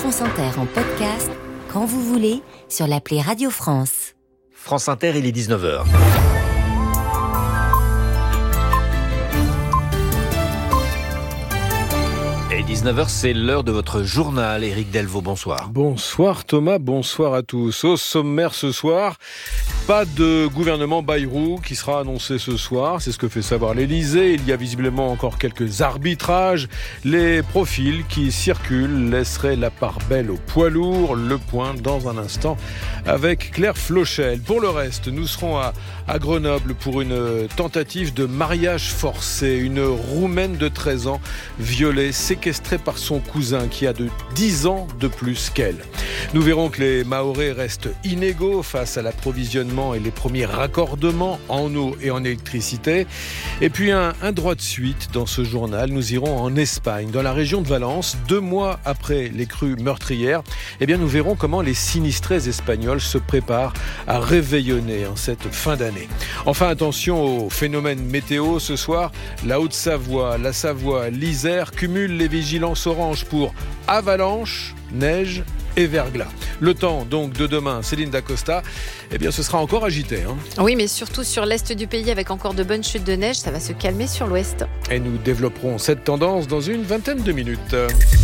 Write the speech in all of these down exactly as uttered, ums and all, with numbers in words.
France Inter en podcast quand vous voulez sur l'appli Radio France. France Inter, il est dix-neuf heures. Et dix-neuf heures, c'est l'heure de votre journal. Éric Delvaux, bonsoir. Bonsoir Thomas, bonsoir à tous. Au sommaire ce soir, pas de gouvernement Bayrou qui sera annoncé ce soir. C'est ce que fait savoir l'Élysée. Il y a visiblement encore quelques arbitrages. Les profils qui circulent laisseraient la part belle aux poids lourds. Le point dans un instant avec Claire Flochel. Pour le reste, nous serons à, à Grenoble pour une tentative de mariage forcé. Une Roumaine de treize ans violée, séquestrée par son cousin qui a de dix ans de plus qu'elle. Nous verrons que les Mahorais restent inégaux face à l'approvisionnement et les premiers raccordements en eau et en électricité. Et puis un, un droit de suite dans ce journal. Nous irons en Espagne, dans la région de Valence, deux mois après les crues meurtrières. Eh bien, nous verrons comment les sinistrés espagnols se préparent à réveillonner en cette fin d'année. Enfin, attention aux phénomènes météo. Ce soir, la Haute-Savoie, la Savoie, l'Isère cumulent les vigilances orange pour avalanche, neige et verglas. Le temps donc de demain, Céline Dacosta, eh bien ce sera encore agité. Hein. Oui, mais surtout sur l'est du pays avec encore de bonnes chutes de neige, ça va se calmer sur l'ouest. Et nous développerons cette tendance dans une vingtaine de minutes.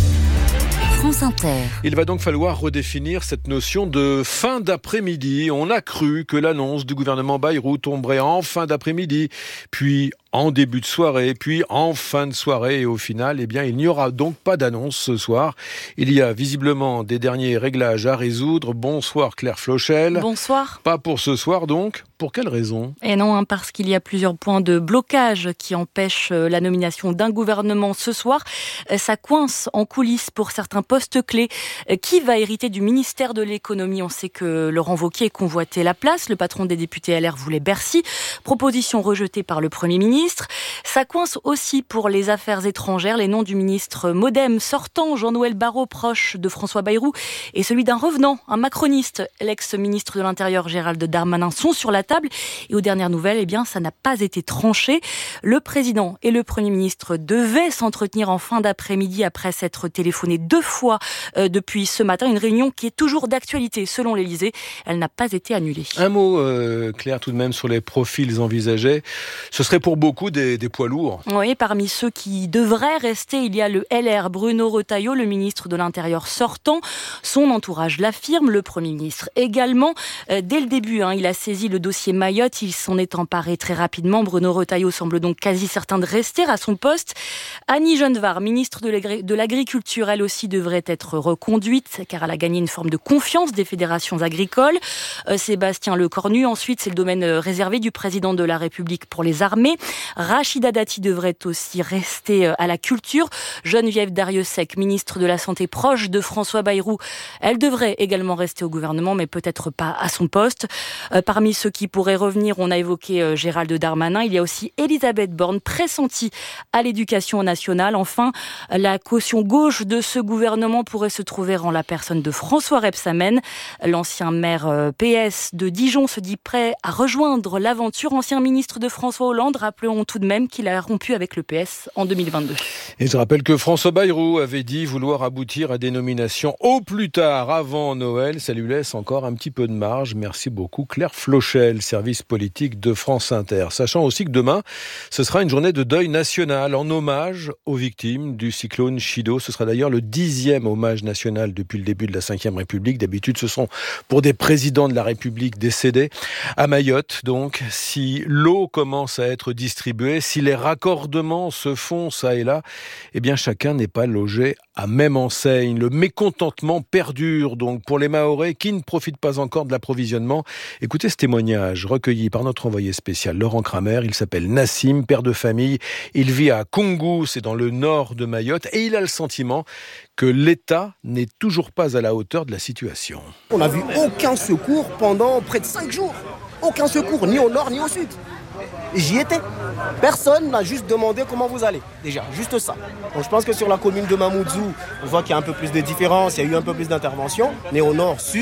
France Inter. Il va donc falloir redéfinir cette notion de fin d'après-midi. On a cru que l'annonce du gouvernement Bayrou tomberait en fin d'après-midi, puis en début de soirée, puis en fin de soirée. Et au final, eh bien, il n'y aura donc pas d'annonce ce soir. Il y a visiblement des derniers réglages à résoudre. Bonsoir Claire Flochel. Bonsoir. Pas pour ce soir donc. Pour quelle raison ? Et non, hein, parce qu'il y a plusieurs points de blocage qui empêchent la nomination d'un gouvernement ce soir. Ça coince en coulisses pour certains postes clés. Qui va hériter du ministère de l'économie ? On sait que Laurent Wauquiez convoitait la place. Le patron des députés L R voulait Bercy. Proposition rejetée par le Premier ministre. Ça coince aussi pour les affaires étrangères. Les noms du ministre Modem sortant, Jean-Noël Barrot, proche de François Bayrou, et celui d'un revenant, un macroniste, l'ex-ministre de l'Intérieur Gérald Darmanin, sont sur la table. Et aux dernières nouvelles, eh bien, ça n'a pas été tranché. Le président et le Premier ministre devaient s'entretenir en fin d'après-midi après s'être téléphonés deux fois euh, depuis ce matin. Une réunion qui est toujours d'actualité selon l'Élysée. Elle n'a pas été annulée. Un mot, euh, Claire, tout de même, sur les profils envisagés. Ce serait pour beaucoup des, des poids lourds. Oui, parmi ceux qui devraient rester, il y a le L R, Bruno Retailleau, le ministre de l'Intérieur sortant. Son entourage l'affirme, le Premier ministre également. Euh, dès le début, hein, il a saisi le dossier Mayotte, il s'en est emparé très rapidement. Bruno Retailleau semble donc quasi certain de rester à son poste. Annie Genevard, ministre de l'Agriculture, elle aussi devrait être reconduite, car elle a gagné une forme de confiance des fédérations agricoles. Euh, Sébastien Lecornu, ensuite, c'est le domaine réservé du président de la République pour les armées. Rachida Dati devrait aussi rester à la culture. Geneviève Darrieussecq, ministre de la Santé proche de François Bayrou, elle devrait également rester au gouvernement, mais peut-être pas à son poste. Euh, parmi ceux qui pourraient revenir, on a évoqué euh, Gérald Darmanin. Il y a aussi Elisabeth Borne, pressentie à l'éducation nationale. Enfin, la caution gauche de ce gouvernement pourrait se trouver en la personne de François Rebsamen. L'ancien maire euh, P S de Dijon se dit prêt à rejoindre l'aventure. Ancien ministre de François Hollande, rappelons tout de même qu'il a rompu avec le P S en deux mille vingt-deux. Et je rappelle que François Bayrou avait dit vouloir aboutir à des nominations au plus tard avant Noël. Ça lui laisse encore un petit peu de marge. Merci beaucoup Claire Flochel, service politique de France Inter. Sachant aussi que demain, ce sera une journée de deuil national en hommage aux victimes du cyclone Chido. Ce sera d'ailleurs le dixième hommage national depuis le début de la cinquième République. D'habitude, ce sont pour des présidents de la République décédés. À Mayotte, donc, si l'eau commence à être distribuée, si les raccordements se font ça et là, eh bien chacun n'est pas logé à même enseigne. Le mécontentement perdure donc pour les Mahorais qui ne profitent pas encore de l'approvisionnement. Écoutez ce témoignage recueilli par notre envoyé spécial Laurent Kramer. Il s'appelle Nassim, père de famille. Il vit à Koungou, c'est dans le nord de Mayotte, et il a le sentiment que l'État n'est toujours pas à la hauteur de la situation. On n'a vu aucun secours pendant près de cinq jours. Aucun secours, ni au nord ni au sud. Et j'y étais. Personne n'a juste demandé comment vous allez. Déjà, juste ça. Donc je pense que sur la commune de Mamoudzou, on voit qu'il y a un peu plus de différence, il y a eu un peu plus d'intervention. Mais au nord-sud,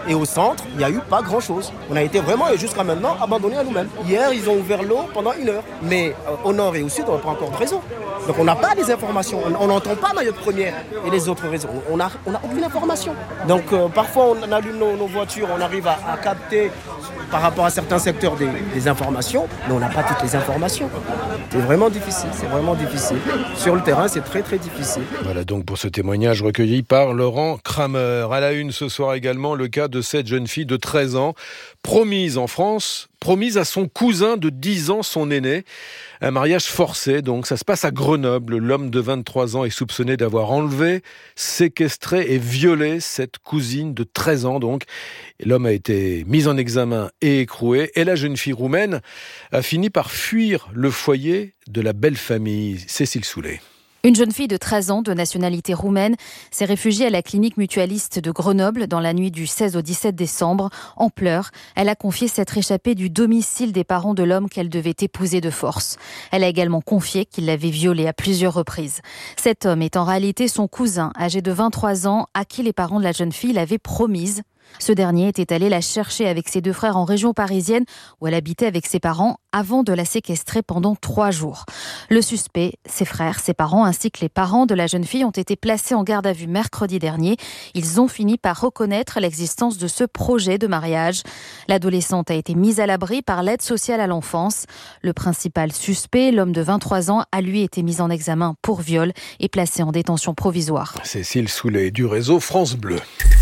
Et au centre, il n'y a eu pas grand-chose. On a été vraiment, et jusqu'à maintenant, abandonnés à nous-mêmes. Hier, ils ont ouvert l'eau pendant une heure. Mais euh, au nord et au sud, on n'a pas encore de réseau. Donc on n'a pas les informations. On n'entend pas Mayotte Première et les autres réseaux. On n'a on a aucune information. Donc euh, parfois, on allume nos, nos voitures, on arrive à, à capter par rapport à certains secteurs des, des informations, mais on n'a pas toutes les informations. C'est vraiment difficile, c'est vraiment difficile. Sur le terrain, c'est très très difficile. Voilà donc pour ce témoignage recueilli par Laurent Kramer. À la une ce soir également, le cas de cette jeune fille de treize ans, promise en France, promise à son cousin de dix ans, son aîné. Un mariage forcé, donc ça se passe à Grenoble. L'homme de vingt-trois ans est soupçonné d'avoir enlevé, séquestré et violé cette cousine de treize ans. Donc l'homme a été mis en examen et écroué. Et la jeune fille roumaine a fini par fuir le foyer de la belle famille. Cécile Soulet. Une jeune fille de treize ans, de nationalité roumaine, s'est réfugiée à la clinique mutualiste de Grenoble dans la nuit du seize au dix-sept décembre. En pleurs, elle a confié s'être échappée du domicile des parents de l'homme qu'elle devait épouser de force. Elle a également confié qu'il l'avait violée à plusieurs reprises. Cet homme est en réalité son cousin, âgé de vingt-trois ans, à qui les parents de la jeune fille l'avaient promise. Ce dernier était allé la chercher avec ses deux frères en région parisienne où elle habitait avec ses parents avant de la séquestrer pendant trois jours. Le suspect, ses frères, ses parents ainsi que les parents de la jeune fille ont été placés en garde à vue mercredi dernier. Ils ont fini par reconnaître l'existence de ce projet de mariage. L'adolescente a été mise à l'abri par l'aide sociale à l'enfance. Le principal suspect, l'homme de vingt-trois ans, a lui été mis en examen pour viol et placé en détention provisoire. Cécile Soulet du réseau France Bleu.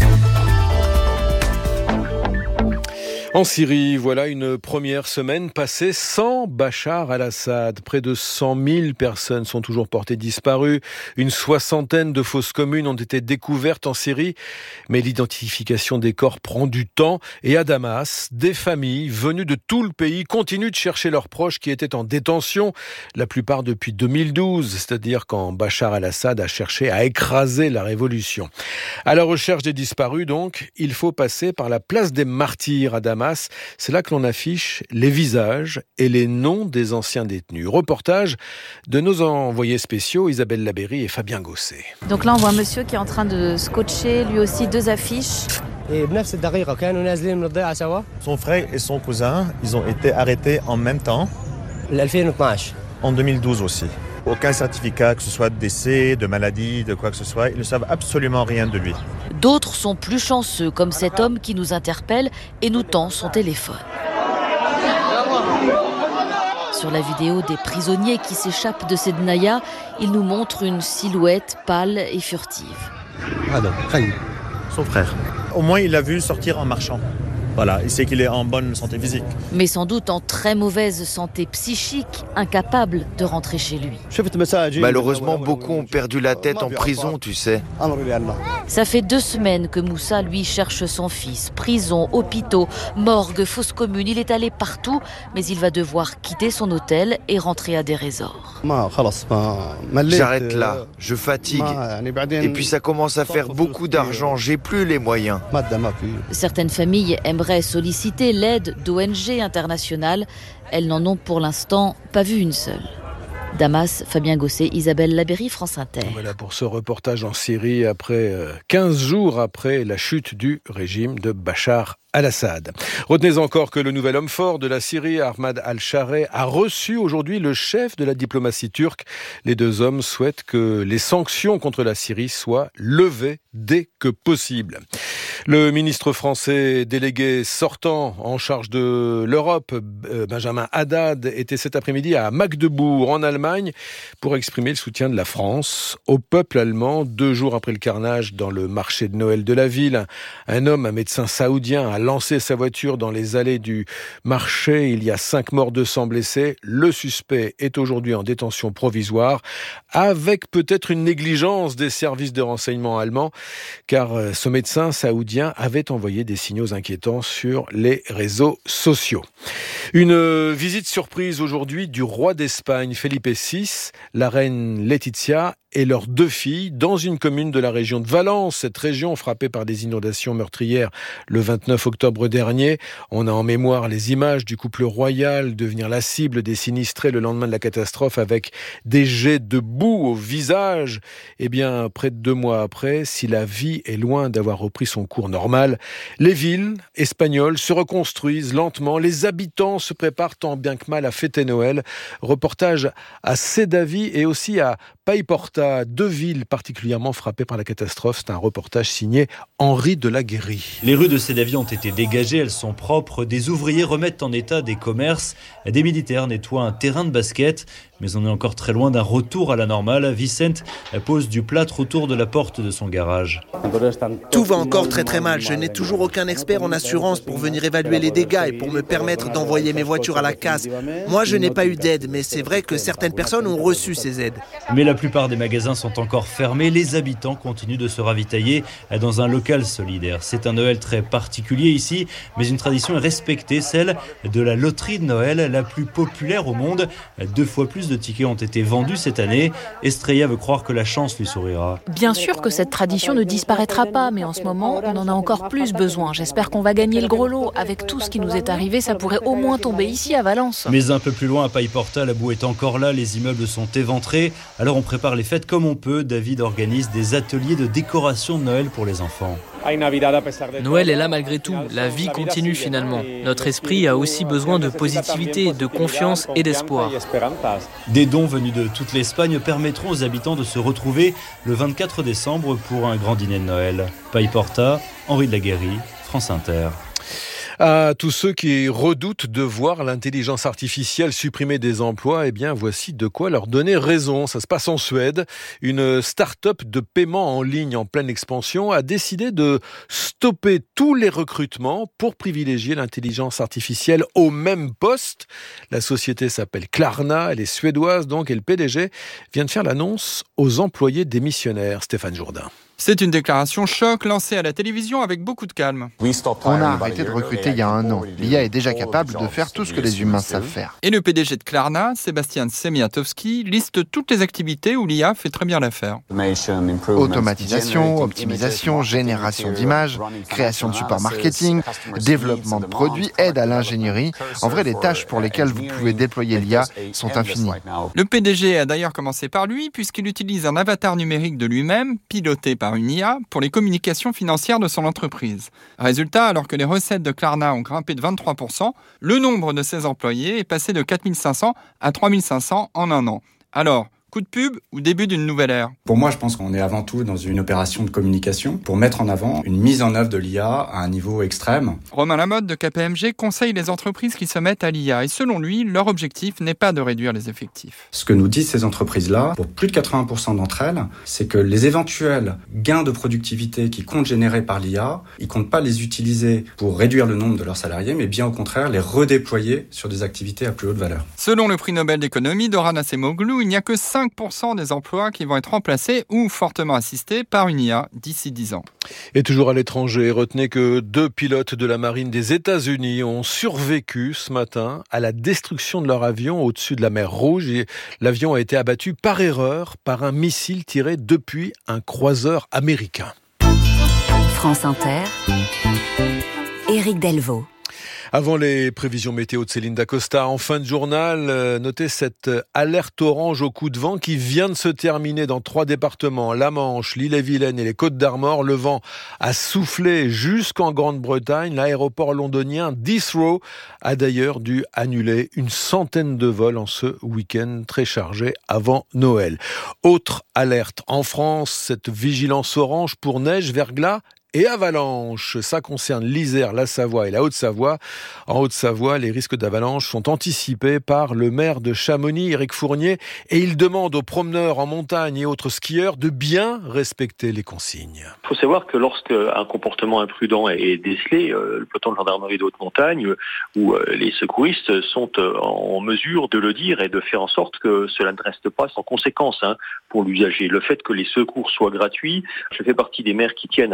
En Syrie, voilà une première semaine passée sans Bachar al-Assad. Près de cent mille personnes sont toujours portées disparues. Une soixantaine de fosses communes ont été découvertes en Syrie. Mais l'identification des corps prend du temps. Et à Damas, des familles venues de tout le pays continuent de chercher leurs proches qui étaient en détention. La plupart depuis deux mille douze, c'est-à-dire quand Bachar al-Assad a cherché à écraser la révolution. À la recherche des disparus, donc, il faut passer par la place des Martyrs à Damas. C'est là que l'on affiche les visages et les noms des anciens détenus. Reportage de nos envoyés spéciaux Isabelle Labéry et Fabien Gosset. Donc là, on voit un monsieur qui est en train de scotcher lui aussi deux affiches. Son frère et son cousin, ils ont été arrêtés en même temps. En deux mille douze aussi. Aucun certificat, que ce soit de décès, de maladie, de quoi que ce soit. Ils ne savent absolument rien de lui. D'autres sont plus chanceux, comme cet homme qui nous interpelle et nous tend son téléphone. Sur la vidéo des prisonniers qui s'échappent de Sednaya, il nous montre une silhouette pâle et furtive. Ah non, son frère. Au moins, il l'a vu sortir en marchant. Voilà, il sait qu'il est en bonne santé physique. Mais sans doute en très mauvaise santé psychique, incapable de rentrer chez lui. Malheureusement, beaucoup ont perdu la tête en prison, tu sais. Ça fait deux semaines que Moussa, lui, cherche son fils. Prison, hôpitaux, morgue, fosse commune. Il est allé partout, mais il va devoir quitter son hôtel et rentrer à des resorts. J'arrête là, je fatigue. Et puis ça commence à faire beaucoup d'argent, j'ai plus les moyens. Certaines familles aimeraient solliciter l'aide d'O N G internationales. Elles n'en ont pour l'instant pas vu une seule. Damas, Fabien Gosset, Isabelle Labéry, France Inter. Voilà pour ce reportage en Syrie après quinze jours après la chute du régime de Bachar al-Assad. Retenez encore que le nouvel homme fort de la Syrie, Ahmad al-Shareh, a reçu aujourd'hui le chef de la diplomatie turque. Les deux hommes souhaitent que les sanctions contre la Syrie soient levées dès que possible. Le ministre français délégué sortant en charge de l'Europe, Benjamin Haddad, était cet après-midi à Magdebourg, en Allemagne, pour exprimer le soutien de la France au peuple allemand. Deux jours après le carnage dans le marché de Noël de la ville, un homme, un médecin saoudien, a lancé sa voiture dans les allées du marché. Il y a cinq morts, deux cents blessés. Le suspect est aujourd'hui en détention provisoire, avec peut-être une négligence des services de renseignement allemands, car ce médecin saoudien avait envoyé des signaux inquiétants sur les réseaux sociaux. Une visite surprise aujourd'hui du roi d'Espagne, Felipe six, la reine Laetitia et leurs deux filles dans une commune de la région de Valence. Cette région frappée par des inondations meurtrières le vingt-neuf octobre dernier. On a en mémoire les images du couple royal devenir la cible des sinistrés le lendemain de la catastrophe avec des jets de boue au visage. Eh bien, près de deux mois après, si la vie est loin d'avoir repris son cours normal, les villes espagnoles se reconstruisent lentement. Les habitants se préparent tant bien que mal à fêter Noël. Reportage à Sédavie et aussi à Paiporta, deux villes particulièrement frappées par la catastrophe. C'est un reportage signé Henri de la Guéry. Les rues de Sédavie ont été dégagées, elles sont propres. Des ouvriers remettent en état des commerces. Des militaires nettoient un terrain de basket. Mais on est encore très loin d'un retour à la normale. Vicente pose du plâtre autour de la porte de son garage. Tout va encore très très mal. Je n'ai toujours aucun expert en assurance pour venir évaluer les dégâts et pour me permettre d'envoyer mes voitures à la casse. Moi, je n'ai pas eu d'aide, mais c'est vrai que certaines personnes ont reçu ces aides. Mais la plupart des magasins sont encore fermés. Les habitants continuent de se ravitailler dans un local solidaire. C'est un Noël très particulier ici, mais une tradition est respectée, celle de la loterie de Noël, la plus populaire au monde. Deux fois plus de tickets ont été vendus cette année. Estrella veut croire que la chance lui sourira. Bien sûr que cette tradition ne disparaîtra pas, mais en ce moment, on en a encore plus besoin. J'espère qu'on va gagner le gros lot. Avec tout ce qui nous est arrivé, ça pourrait au moins tomber ici à Valence. Mais un peu plus loin, à Paiporta, la boue est encore là, les immeubles sont éventrés. Alors on prépare les fêtes comme on peut. David organise des ateliers de décoration de Noël pour les enfants. Noël est là malgré tout, la vie continue finalement. Notre esprit a aussi besoin de positivité, de confiance et d'espoir. Des dons venus de toute l'Espagne permettront aux habitants de se retrouver le vingt-quatre décembre pour un grand dîner de Noël. Paiporta, Henri de la Guéry, France Inter. À tous ceux qui redoutent de voir l'intelligence artificielle supprimer des emplois, eh bien, voici de quoi leur donner raison. Ça se passe en Suède. Une start-up de paiement en ligne en pleine expansion a décidé de stopper tous les recrutements pour privilégier l'intelligence artificielle au même poste. La société s'appelle Klarna, elle est suédoise donc, et le P D G vient de faire l'annonce aux employés démissionnaires. Stéphane Jourdain. C'est une déclaration choc lancée à la télévision avec beaucoup de calme. On a arrêté de recruter il y a un an. L'I A est déjà capable de faire tout ce que les humains savent faire. Et le P D G de Klarna, Sébastien Semiatowski, liste toutes les activités où l'I A fait très bien l'affaire. Automatisation, optimisation, génération d'images, création de support marketing, développement de produits, aide à l'ingénierie. En vrai, les tâches pour lesquelles vous pouvez déployer l'I A sont infinies. Le P D G a d'ailleurs commencé par lui, puisqu'il utilise un avatar numérique de lui-même, piloté par une I A, pour les communications financières de son entreprise. Résultat, alors que les recettes de Klarna ont grimpé de vingt-trois pour cent, le nombre de ses employés est passé de quatre mille cinq cents à trois mille cinq cents en un an. Alors, coup de pub ou début d'une nouvelle ère ? Pour moi, je pense qu'on est avant tout dans une opération de communication pour mettre en avant une mise en œuvre de l'I A à un niveau extrême. Romain Lamotte de K P M G conseille les entreprises qui se mettent à l'I A et selon lui, leur objectif n'est pas de réduire les effectifs. Ce que nous disent ces entreprises-là, pour plus de quatre-vingts pour cent d'entre elles, c'est que les éventuels gains de productivité qui comptent générer par l'I A, ils comptent pas les utiliser pour réduire le nombre de leurs salariés, mais bien au contraire les redéployer sur des activités à plus haute valeur. Selon le prix Nobel d'économie d'Orhan Acemoglu, il n'y a que cinq pour cent des emplois qui vont être remplacés ou fortement assistés par une I A d'ici dix ans. Et toujours à l'étranger, retenez que deux pilotes de la marine des États-Unis ont survécu ce matin à la destruction de leur avion au-dessus de la mer Rouge. Et l'avion a été abattu par erreur par un missile tiré depuis un croiseur américain. France Inter, Éric Delvaux. Avant les prévisions météo de Céline Dacosta, en fin de journal, euh, notez cette alerte orange au coup de vent qui vient de se terminer dans trois départements, la Manche, l'Île-et-Vilaine et les Côtes-d'Armor. Le vent a soufflé jusqu'en Grande-Bretagne. L'aéroport londonien d'Heathrow a d'ailleurs dû annuler une centaine de vols en ce week-end très chargé avant Noël. Autre alerte en France, cette vigilance orange pour neige, verglas et avalanche. Ça concerne l'Isère, la Savoie et la Haute-Savoie. En Haute-Savoie, les risques d'avalanche sont anticipés par le maire de Chamonix, Éric Fournier, et il demande aux promeneurs en montagne et autres skieurs de bien respecter les consignes. Il faut savoir que lorsqu'un comportement imprudent est décelé, le peloton de gendarmerie de haute montagne ou les secouristes sont en mesure de le dire et de faire en sorte que cela ne reste pas sans conséquence hein, pour l'usager. Le fait que les secours soient gratuits, je fais partie des maires qui tiennent à ce que cette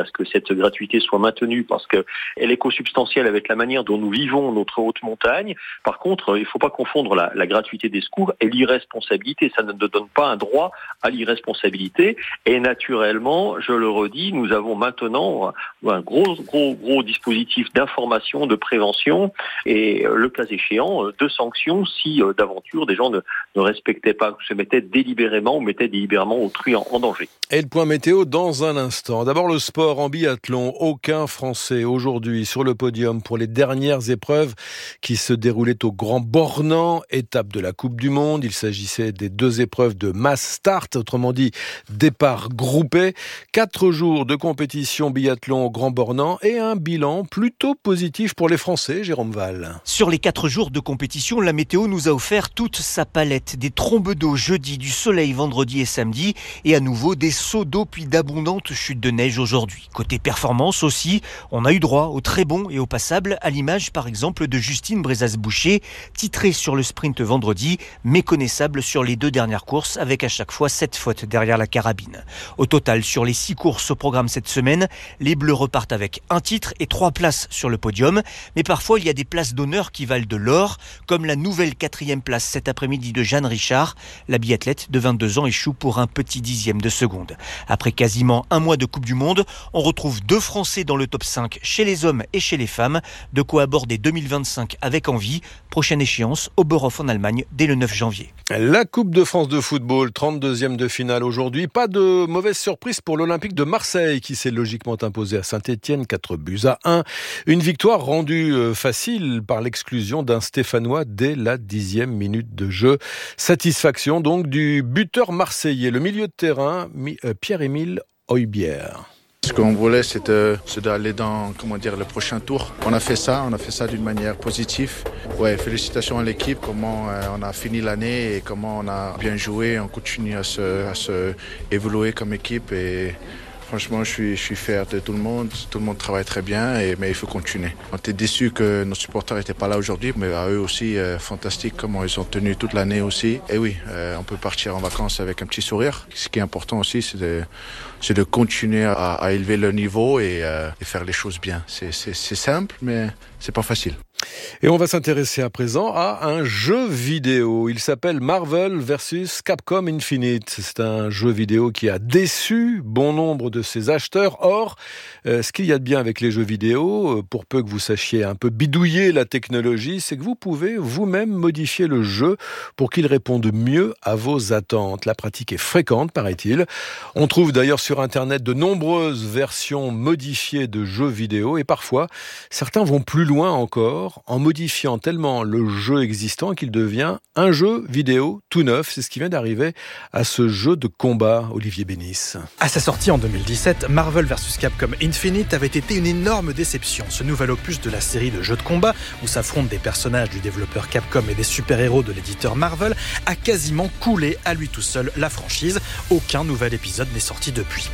cette gratuité soit maintenue parce qu'elle est consubstantielle avec la manière dont nous vivons notre haute montagne. Par contre, il ne faut pas confondre la, la gratuité des secours et l'irresponsabilité. Ça ne donne pas un droit à l'irresponsabilité. Et naturellement, je le redis, nous avons maintenant un gros, gros, gros dispositif d'information, de prévention et le cas échéant, de sanctions si d'aventure des gens ne, ne respectaient pas, se mettaient délibérément ou mettaient délibérément autrui en, en danger. Et le point météo dans un instant. D'abord le sport en biathlon. Aucun Français aujourd'hui sur le podium pour les dernières épreuves qui se déroulaient au Grand Bornand, étape de la Coupe du Monde. Il s'agissait des deux épreuves de mass start, autrement dit départ groupé. Quatre jours de compétition biathlon au Grand Bornand et un bilan plutôt positif pour les Français, Jérôme Val. Sur les quatre jours de compétition, la météo nous a offert toute sa palette. Des trombes d'eau jeudi, du soleil vendredi et samedi et à nouveau des sauts d'eau puis d'abondantes chutes de neige aujourd'hui. Côté performance aussi, on a eu droit au très bon et au passable, à l'image par exemple de Justine Brezas-Boucher, titrée sur le sprint vendredi, méconnaissable sur les deux dernières courses avec à chaque fois sept fautes derrière la carabine. Au total, sur les six courses au programme cette semaine, les Bleus repartent avec un titre et trois places sur le podium. Mais parfois, il y a des places d'honneur qui valent de l'or, comme la nouvelle quatrième place cet après-midi de Jeanne Richard. La biathlète de vingt-deux ans échoue pour un petit dixième de seconde. Après quasiment un mois de Coupe du Monde, on retrouve deux Français dans le top cinq chez les hommes et chez les femmes. De quoi aborder deux mille vingt-cinq avec envie. Prochaine échéance, Oberhof en Allemagne dès le neuf janvier. La Coupe de France de football, trente-deuxième de finale aujourd'hui. Pas de mauvaise surprise pour l'Olympique de Marseille qui s'est logiquement imposé à Saint-Étienne, quatre buts à un. Une victoire rendue facile par l'exclusion d'un Stéphanois dès la dixième minute de jeu. Satisfaction donc du buteur marseillais, le milieu de terrain, Pierre-Émile Højbjerg. Ce qu'on voulait, c'est, de, c'est d'aller dans, comment dire, le prochain tour. On a fait ça, on a fait ça d'une manière positive. Ouais, félicitations à l'équipe, comment euh, on a fini l'année et comment on a bien joué. On continue à se, à se évoluer comme équipe et franchement, je suis, je suis fier de tout le monde. Tout le monde travaille très bien, et, mais il faut continuer. On était déçus que nos supporters n'étaient pas là aujourd'hui, mais à eux aussi, euh, fantastique comment ils ont tenu toute l'année aussi. Et oui, euh, on peut partir en vacances avec un petit sourire. Ce qui est important aussi, c'est de, c'est de continuer à, à élever le niveau et, euh, et faire les choses bien. C'est, c'est, c'est simple, mais c'est pas facile. Et on va s'intéresser à présent à un jeu vidéo. Il s'appelle Marvel versus Capcom Infinite. C'est un jeu vidéo qui a déçu bon nombre de ses acheteurs. Or, euh, ce qu'il y a de bien avec les jeux vidéo, euh, pour peu que vous sachiez un peu bidouiller la technologie, c'est que vous pouvez vous-même modifier le jeu pour qu'il réponde mieux à vos attentes. La pratique est fréquente, paraît-il. On trouve d'ailleurs sur Internet de nombreuses versions modifiées de jeux vidéo et parfois, certains vont plus loin encore en modifiant tellement le jeu existant qu'il devient un jeu vidéo tout neuf. C'est ce qui vient d'arriver à ce jeu de combat, Olivier Bénis. À sa sortie en deux mille dix-sept, Marvel versus Capcom Infinite avait été une énorme déception. Ce nouvel opus de la série de jeux de combat, où s'affrontent des personnages du développeur Capcom et des super-héros de l'éditeur Marvel, a quasiment coulé à lui tout seul la franchise. Aucun nouvel épisode n'est sorti depuis.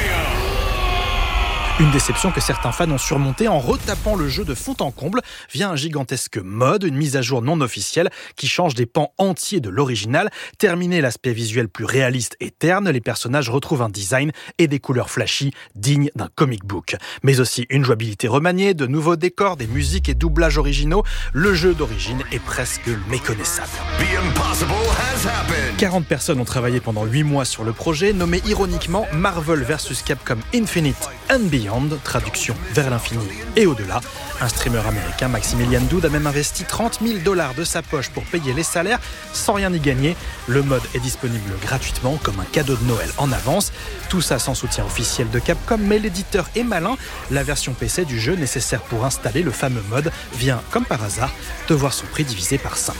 Une déception que certains fans ont surmontée en retapant le jeu de fond en comble via un gigantesque mod, une mise à jour non officielle qui change des pans entiers de l'original. Terminé l'aspect visuel plus réaliste et terne, les personnages retrouvent un design et des couleurs flashy dignes d'un comic book. Mais aussi une jouabilité remaniée, de nouveaux décors, des musiques et doublages originaux. Le jeu d'origine est presque méconnaissable. quarante personnes ont travaillé pendant huit mois sur le projet, nommé ironiquement Marvel versus Capcom Infinite and Beyond, traduction vers l'infini et au-delà. Un streamer américain, Maximilian Dood, a même investi trente mille dollars de sa poche pour payer les salaires sans rien y gagner. Le mode est disponible gratuitement comme un cadeau de Noël en avance. Tout ça sans soutien officiel de Capcom, mais l'éditeur est malin. La version P C du jeu nécessaire pour installer le fameux mode vient, comme par hasard, de voir son prix divisé par cinq.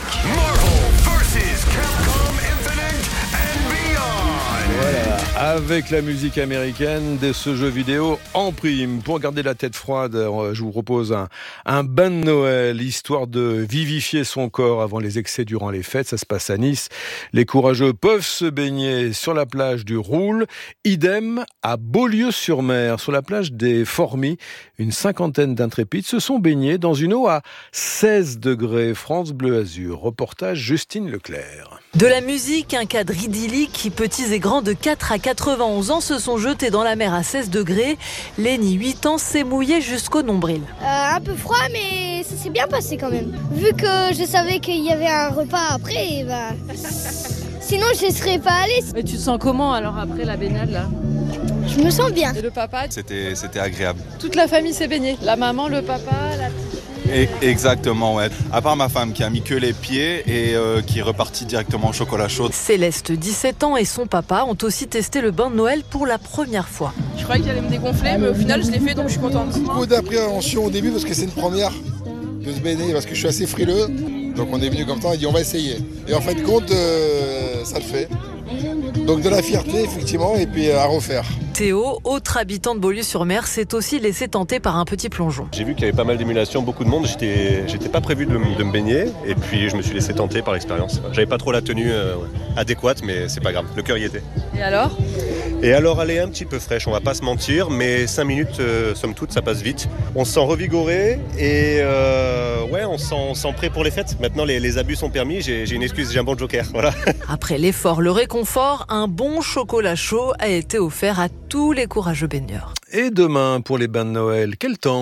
Voilà, avec la musique américaine de ce jeu vidéo en prime. Pour garder la tête froide, je vous propose un, un bain de Noël, histoire de vivifier son corps avant les excès durant les fêtes. Ça se passe à Nice. Les courageux peuvent se baigner sur la plage du Roule. Idem à Beaulieu-sur-Mer, sur la plage des Formis. Une cinquantaine d'intrépides se sont baignés dans une eau à seize degrés. France Bleu Azur. Reportage Justine Leclerc. De la musique, un cadre idyllique, petits et grands de quatre à quatre-vingt-onze ans, se sont jetés dans la mer à seize degrés. Lenny, huit ans, s'est mouillé jusqu'au nombril. Euh, un peu froid, mais ça s'est bien passé quand même. Vu que je savais qu'il y avait un repas après, bah... sinon je ne serais pas allée. Mais tu te sens comment alors après la baignade là ? Je me sens bien. Et le papa ? C'était, c'était agréable. Toute la famille s'est baignée. La maman, le papa, la petite fille. Et, exactement, ouais. À part ma femme qui a mis que les pieds et euh, qui est repartie directement au chocolat chaud. Céleste, dix-sept ans, et son papa ont aussi testé le bain de Noël pour la première fois. Je croyais qu'il allait me dégonfler, mais au final je l'ai fait, donc je suis contente. Beaucoup d'appréhension au début parce que c'est une première de se baigner, parce que je suis assez frileux. Donc on est venu comme ça, on a dit on va essayer. Et en fin de compte, euh, ça le fait. Donc de la fierté, effectivement, et puis à refaire. Théo, autre habitant de Beaulieu-sur-Mer, s'est aussi laissé tenter par un petit plongeon. J'ai vu qu'il y avait pas mal d'émulation, beaucoup de monde. J'étais, j'étais pas prévu de, m- de me baigner, et puis je me suis laissé tenter par l'expérience. J'avais pas trop la tenue euh, adéquate, mais c'est pas grave, le cœur y était. Et alors ? Et alors, elle est un petit peu fraîche, on va pas se mentir, mais cinq minutes, euh, somme toute, ça passe vite. On se sent revigoré, et euh, ouais, on se sent, on se sent prêt pour les fêtes. Maintenant, les, les abus sont permis, j'ai, j'ai une excuse, j'ai un bon joker, voilà. Après l'effort, le réconfort, un bon chocolat chaud a été offert à tous les courageux baigneurs. Et demain, pour les bains de Noël, quel temps ?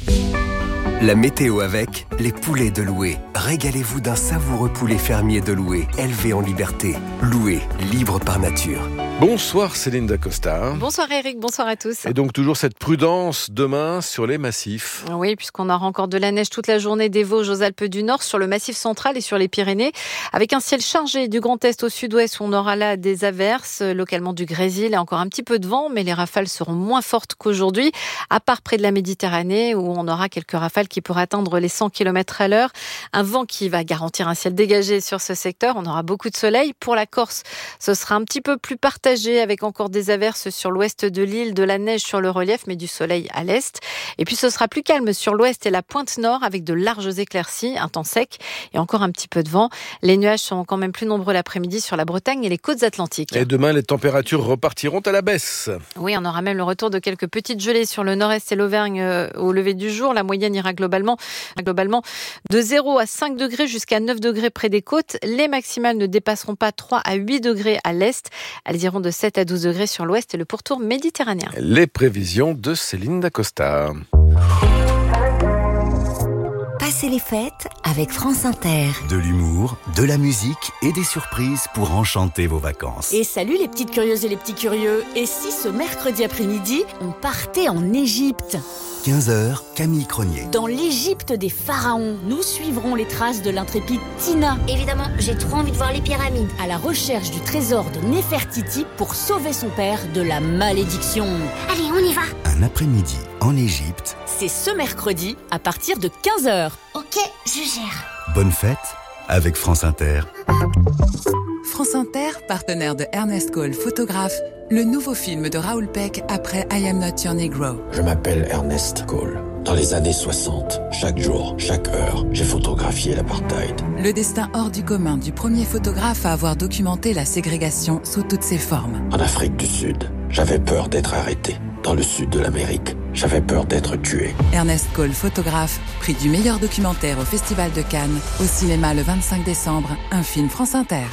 La météo avec les poulets de Loué. Régalez-vous d'un savoureux poulet fermier de Loué, élevé en liberté. Loué, libre par nature. Bonsoir Céline Dacosta. Bonsoir Eric, bonsoir à tous. Et donc toujours cette prudence demain sur les massifs. Oui, puisqu'on aura encore de la neige toute la journée des Vosges aux Alpes du Nord, sur le Massif central et sur les Pyrénées, avec un ciel chargé du Grand Est au sud-ouest où on aura là des averses, localement du grésil et encore un petit peu de vent, mais les rafales seront moins fortes qu'aujourd'hui, à part près de la Méditerranée où on aura quelques rafales qui pourraient atteindre les cent kilomètres à l'heure. Un vent qui va garantir un ciel dégagé sur ce secteur. On aura beaucoup de soleil. Pour la Corse, ce sera un petit peu plus partagé avec encore des averses sur l'ouest de l'île, de la neige sur le relief, mais du soleil à l'est. Et puis ce sera plus calme sur l'ouest et la pointe nord avec de larges éclaircies, un temps sec et encore un petit peu de vent. Les nuages sont quand même plus nombreux l'après-midi sur la Bretagne et les côtes atlantiques. Et demain, les températures repartiront à la baisse. Oui, on aura même le retour de quelques petites gelées sur le nord-est et l'Auvergne euh, au lever du jour. La moyenne ira globalement, globalement de zéro à cinq degrés jusqu'à neuf degrés près des côtes. Les maximales ne dépasseront pas trois à huit degrés à l'est. Elles iront de sept à douze degrés sur l'ouest et le pourtour méditerranéen. Les prévisions de Céline Dacosta. Passez les fêtes avec France Inter. De l'humour, de la musique et des surprises pour enchanter vos vacances. Et salut les petites curieuses et les petits curieux. Et si ce mercredi après-midi, on partait en Égypte ? quinze heures, Camille Cronier. Dans l'Égypte des pharaons, nous suivrons les traces de l'intrépide Tina. Évidemment, j'ai trop envie de voir les pyramides. À la recherche du trésor de Néfertiti pour sauver son père de la malédiction. Allez, on y va. Un après-midi en Égypte. C'est ce mercredi à partir de quinze heures. Ok, je gère. Bonne fête avec France Inter. France Inter, partenaire de Ernest Cole, photographe, le nouveau film de Raoul Peck après I Am Not Your Negro. Je m'appelle Ernest Cole. Dans les années soixante, chaque jour, chaque heure, j'ai photographié l'apartheid. Le destin hors du commun du premier photographe à avoir documenté la ségrégation sous toutes ses formes. En Afrique du Sud, j'avais peur d'être arrêté. Dans le sud de l'Amérique, j'avais peur d'être tué. Ernest Cole, photographe, prix du meilleur documentaire au Festival de Cannes, au cinéma le vingt-cinq décembre, un film France Inter.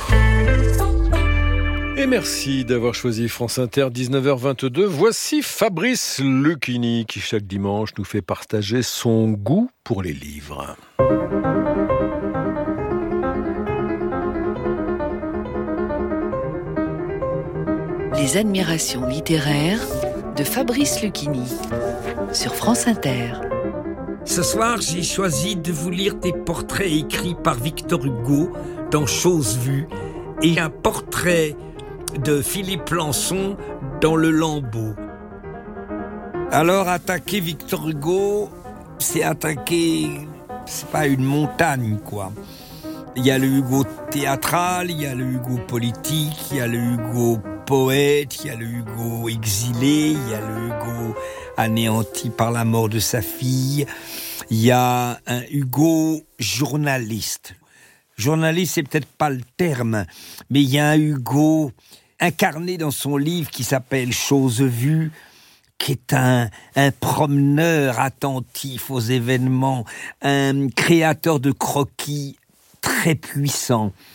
Et merci d'avoir choisi France Inter, dix-neuf heures vingt-deux. Voici Fabrice Lucchini qui chaque dimanche nous fait partager son goût pour les livres. Les admirations littéraires de Fabrice Lucchini sur France Inter. Ce soir, j'ai choisi de vous lire des portraits écrits par Victor Hugo dans Choses vues et un portrait de Philippe Lançon dans Le Lambeau. Alors, attaquer Victor Hugo, c'est attaquer, c'est pas une montagne, quoi. Il y a le Hugo théâtral, il y a le Hugo politique, il y a le Hugo poète, il y a le Hugo exilé, il y a le Hugo anéanti par la mort de sa fille, il y a un Hugo journaliste. Journaliste, c'est peut-être pas le terme, mais il y a un Hugo incarné dans son livre qui s'appelle Choses vues, qui est un, un promeneur attentif aux événements, un créateur de croquis très puissant.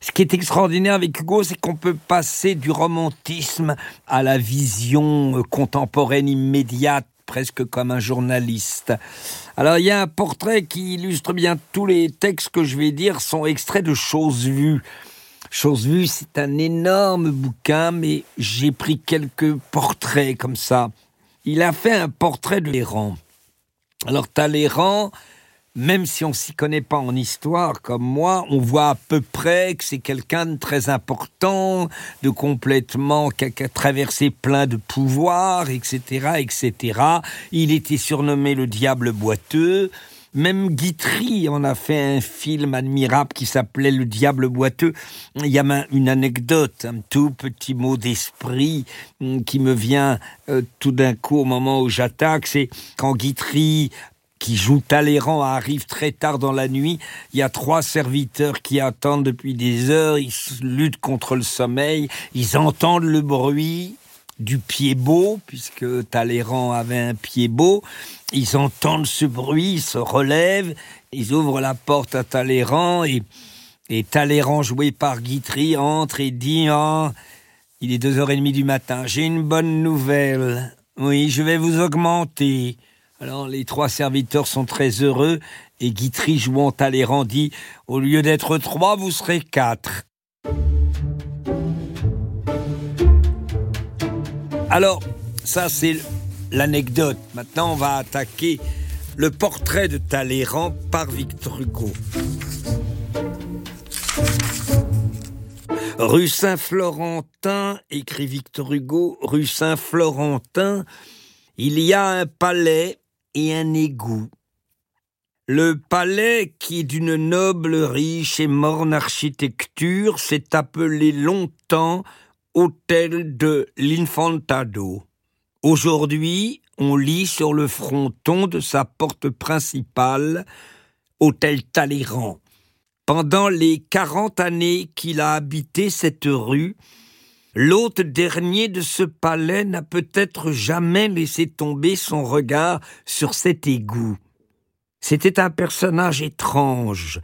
Ce qui est extraordinaire avec Hugo, c'est qu'on peut passer du romantisme à la vision contemporaine immédiate, presque comme un journaliste. Alors, il y a un portrait qui illustre bien tous les textes que je vais dire sont extraits de Choses vues. Choses vues, c'est un énorme bouquin, mais j'ai pris quelques portraits comme ça. Il a fait un portrait de Talleyrand. Alors, Talleyrand, même si on ne s'y connaît pas en histoire comme moi, on voit à peu près que c'est quelqu'un de très important, de complètement, qui a, qui a traversé plein de pouvoirs, et cetera, et cetera. Il était surnommé le diable boiteux. Même Guitry en a fait un film admirable qui s'appelait Le diable boiteux. Il y a une anecdote, un tout petit mot d'esprit qui me vient euh, tout d'un coup au moment où j'attaque. C'est quand Guitry, qui joue Talleyrand, arrive très tard dans la nuit. Il y a trois serviteurs qui attendent depuis des heures. Ils luttent contre le sommeil. Ils entendent le bruit du pied-beau, puisque Talleyrand avait un pied-beau. Ils entendent ce bruit, ils se relèvent, ils ouvrent la porte à Talleyrand et, et Talleyrand, joué par Guitry, entre et dit oh, « Il est deux heures trente du matin, j'ai une bonne nouvelle. Oui, je vais vous augmenter. » Alors les trois serviteurs sont très heureux et Guitry, jouant Talleyrand, dit « Au lieu d'être trois, vous serez quatre. » Alors, ça c'est l'anecdote. Maintenant, on va attaquer le portrait de Talleyrand par Victor Hugo. Rue Saint-Florentin, écrit Victor Hugo, rue Saint-Florentin, il y a un palais et un égout. Le palais, qui est d'une noble, riche et morne architecture, s'est appelé longtemps Hôtel de l'Infantado. Aujourd'hui, on lit sur le fronton de sa porte principale Hôtel Talleyrand. Pendant les quarante années qu'il a habité cette rue, l'hôte dernier de ce palais n'a peut-être jamais laissé tomber son regard sur cet égout. C'était un personnage étrange,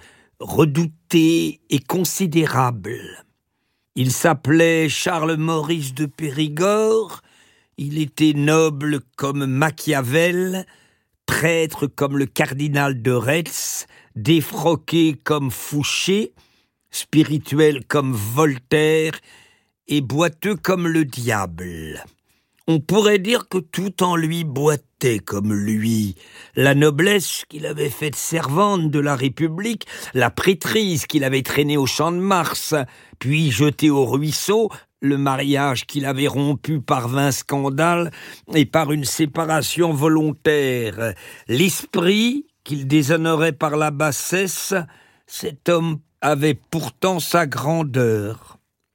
redouté et considérable. Il s'appelait Charles-Maurice de Périgord, il était noble comme Machiavel, prêtre comme le cardinal de Retz, défroqué comme Fouché, spirituel comme Voltaire et boiteux comme le diable. On pourrait dire que tout en lui boitait comme lui. La noblesse qu'il avait faite servante de la République, la prêtrise qu'il avait traînée au champ de Mars, puis jetée au ruisseau, le mariage qu'il avait rompu par vingt scandales et par une séparation volontaire, l'esprit qu'il déshonorait par la bassesse, cet homme avait pourtant sa grandeur.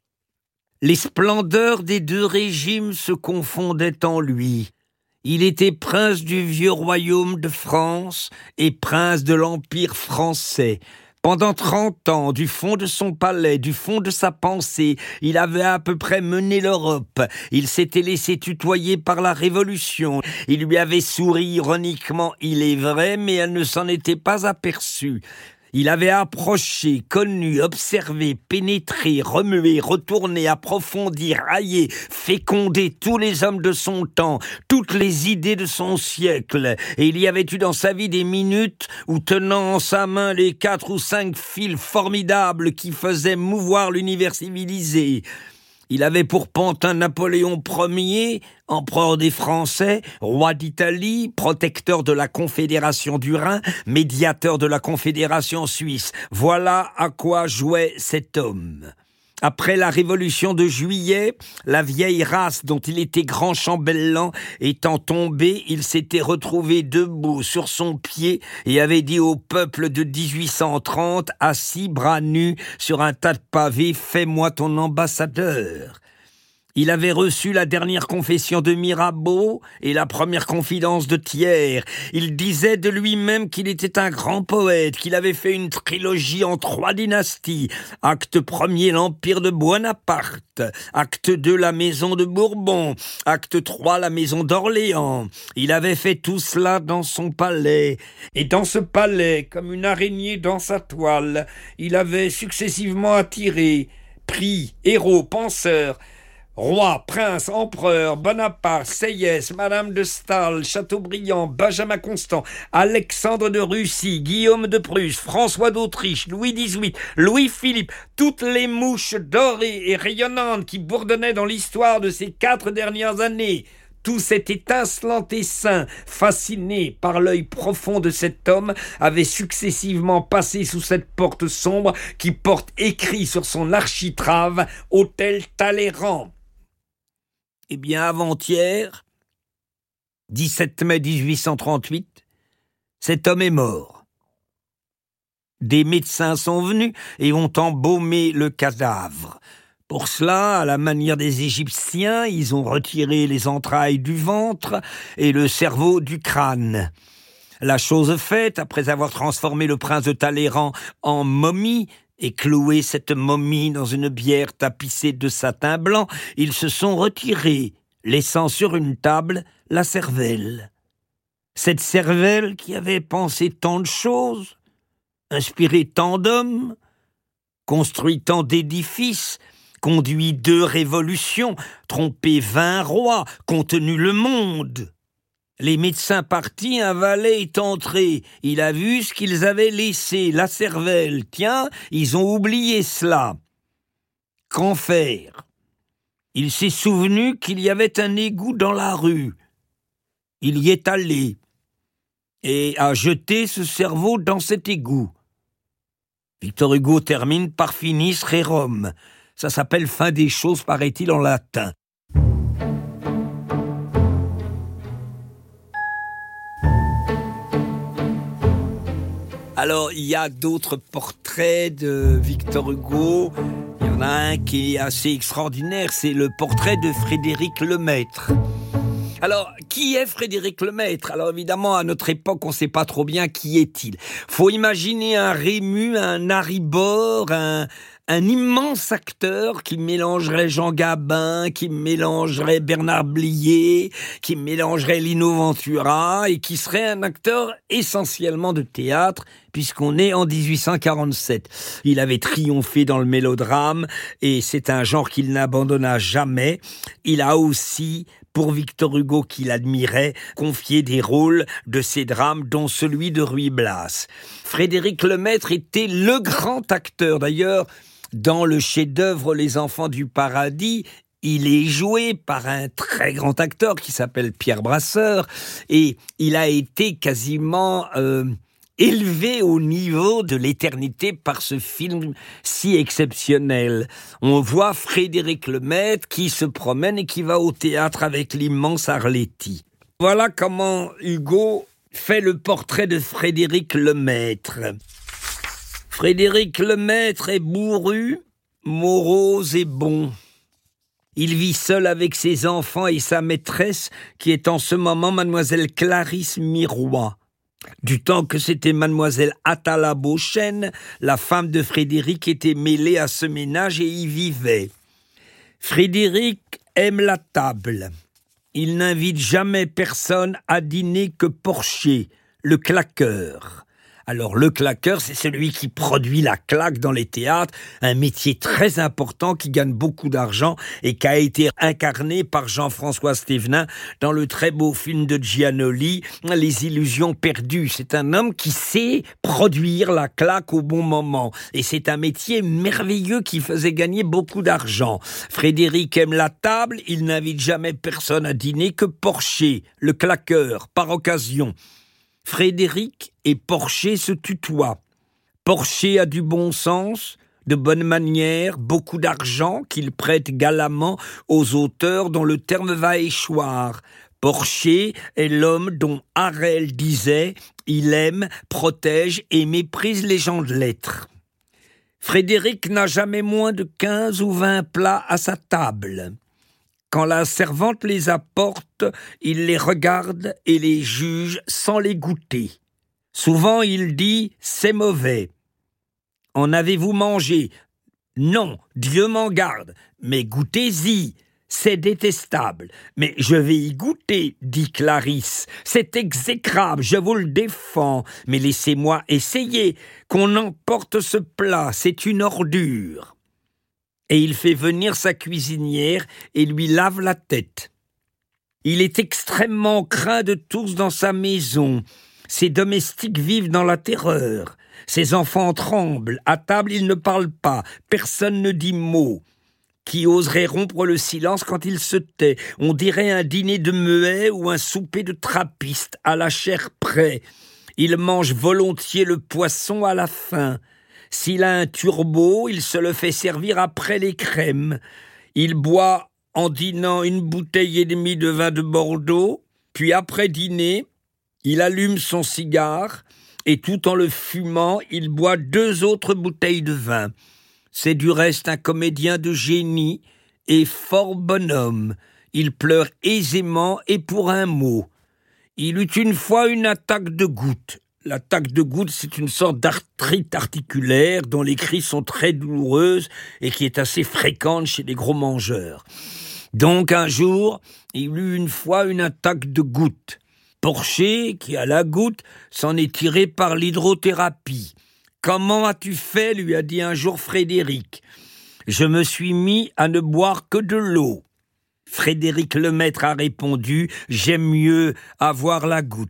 Les splendeurs des deux régimes se confondaient en lui. Il était prince du vieux royaume de France et prince de l'Empire français. Pendant trente ans, du fond de son palais, du fond de sa pensée, il avait à peu près mené l'Europe. Il s'était laissé tutoyer par la Révolution. Il lui avait souri ironiquement, il est vrai, mais elle ne s'en était pas aperçue. Il avait approché, connu, observé, pénétré, remué, retourné, approfondi, raillé, fécondé tous les hommes de son temps, toutes les idées de son siècle. Et il y avait eu dans sa vie des minutes où, tenant en sa main les quatre ou cinq fils formidables qui faisaient mouvoir l'univers civilisé, il avait pour pantin Napoléon Ier, empereur des Français, roi d'Italie, protecteur de la Confédération du Rhin, médiateur de la Confédération suisse. Voilà à quoi jouait cet homme. Après la Révolution de Juillet, la vieille race dont il était grand chambellan étant tombée, il s'était retrouvé debout sur son pied et avait dit au peuple de dix-huit cent trente, assis bras nus sur un tas de pavés, « Fais-moi ton ambassadeur ». Il avait reçu la dernière confession de Mirabeau et la première confidence de Thiers. Il disait de lui-même qu'il était un grand poète, qu'il avait fait une trilogie en trois dynasties. Acte premier, l'Empire de Bonaparte. Acte deux, la maison de Bourbon. Acte trois, la maison d'Orléans. Il avait fait tout cela dans son palais. Et dans ce palais, comme une araignée dans sa toile, il avait successivement attiré, pris, héros, penseurs, roi, prince, empereur, Bonaparte, Sieyès, Madame de Staël, Chateaubriand, Benjamin Constant, Alexandre de Russie, Guillaume de Prusse, François d'Autriche, Louis dix-huit, Louis-Philippe, toutes les mouches dorées et rayonnantes qui bourdonnaient dans l'histoire de ces quatre dernières années. Tout cet étincelant essaim, fasciné par l'œil profond de cet homme, avait successivement passé sous cette porte sombre qui porte écrit sur son architrave « Hôtel Talleyrand ». Eh bien, avant-hier, dix-sept mai dix-huit cent trente-huit, cet homme est mort. Des médecins sont venus et ont embaumé le cadavre. Pour cela, à la manière des Égyptiens, ils ont retiré les entrailles du ventre et le cerveau du crâne. La chose faite, après avoir transformé le prince de Talleyrand en momie et cloué cette momie dans une bière tapissée de satin blanc, ils se sont retirés, laissant sur une table la cervelle. Cette cervelle qui avait pensé tant de choses, inspiré tant d'hommes, construit tant d'édifices, conduit deux révolutions, trompé vingt rois, contenu le monde. Les médecins partis, un valet est entré. Il a vu ce qu'ils avaient laissé, la cervelle. Tiens, ils ont oublié cela. Qu'en faire? Il s'est souvenu qu'il y avait un égout dans la rue. Il y est allé et a jeté ce cerveau dans cet égout. Victor Hugo termine par finis rerum. Ça s'appelle fin des choses, paraît-il, en latin. Alors, il y a d'autres portraits de Victor Hugo. Il y en a un qui est assez extraordinaire, c'est le portrait de Frédéric Lemaître. Alors, qui est Frédéric Lemaître? Alors évidemment, à notre époque, on ne sait pas trop bien qui est-il. Faut imaginer un Rému, un Haribor, un, un immense acteur qui mélangerait Jean Gabin, qui mélangerait Bernard Blier, qui mélangerait Lino Ventura et qui serait un acteur essentiellement de théâtre, puisqu'on est en dix-huit cent quarante-sept. Il avait triomphé dans le mélodrame et c'est un genre qu'il n'abandonna jamais. Il a aussi, pour Victor Hugo qu'il admirait, confié des rôles de ses drames, dont celui de Ruy Blas. Frédéric Lemaître était le grand acteur. D'ailleurs, dans le chef-d'œuvre Les Enfants du Paradis, il est joué par un très grand acteur qui s'appelle Pierre Brasseur et il a été quasiment euh, élevé au niveau de l'éternité par ce film si exceptionnel. On voit Frédéric Lemaître qui se promène et qui va au théâtre avec l'immense Arletty. Voilà comment Hugo fait le portrait de Frédéric Lemaître. Frédéric Lemaître est bourru, morose et bon. Il vit seul avec ses enfants et sa maîtresse, qui est en ce moment mademoiselle Clarisse Miroir. Du temps que c'était mademoiselle Atala Beauchesne, la femme de Frédéric était mêlée à ce ménage et y vivait. Frédéric aime la table. Il n'invite jamais personne à dîner que Porcher, le claqueur. Alors le claqueur, c'est celui qui produit la claque dans les théâtres, un métier très important qui gagne beaucoup d'argent et qui a été incarné par Jean-François Stévenin dans le très beau film de Giannoli, Les Illusions perdues. C'est un homme qui sait produire la claque au bon moment et c'est un métier merveilleux qui faisait gagner beaucoup d'argent. Frédéric aime la table, il n'invite jamais personne à dîner que Porcher, le claqueur, par occasion. Frédéric et Porcher se tutoient. Porcher a du bon sens, de bonnes manières, beaucoup d'argent qu'il prête galamment aux auteurs dont le terme va échoir. Porcher est l'homme dont Harel disait « Il aime, protège et méprise les gens de lettres ». Frédéric n'a jamais moins de quinze ou vingt plats à sa table. Quand la servante les apporte, il les regarde et les juge sans les goûter. Souvent, il dit « c'est mauvais ». « En avez-vous mangé ?»« Non, Dieu m'en garde, mais goûtez-y, c'est détestable. »« Mais je vais y goûter, dit Clarisse. C'est exécrable, je vous le défends. Mais laissez-moi essayer, qu'on emporte ce plat, c'est une ordure. » Et il fait venir sa cuisinière et lui lave la tête. Il est extrêmement craint de tous dans sa maison. Ses domestiques vivent dans la terreur. Ses enfants tremblent. À table, ils ne parlent pas. Personne ne dit mot. Qui oserait rompre le silence quand il se tait? On dirait un dîner de muets ou un souper de trappistes, à la chair près. Il mange volontiers le poisson à la fin. S'il a un turbo, il se le fait servir après les crèmes. Il boit en dînant une bouteille et demie de vin de Bordeaux, puis après dîner, il allume son cigare et tout en le fumant, il boit deux autres bouteilles de vin. C'est du reste un comédien de génie et fort bonhomme. Il pleure aisément et pour un mot. Il eut une fois une attaque de goutte. L'attaque de goutte, c'est une sorte d'arthrite articulaire dont les cris sont très douloureuses et qui est assez fréquente chez les gros mangeurs. Donc un jour, il eut une fois une attaque de goutte. Porcher, qui a la goutte, s'en est tiré par l'hydrothérapie. « Comment as-tu fait ?» lui a dit un jour Frédéric. « Je me suis mis à ne boire que de l'eau. » Frédéric Lemaître a répondu « J'aime mieux avoir la goutte. »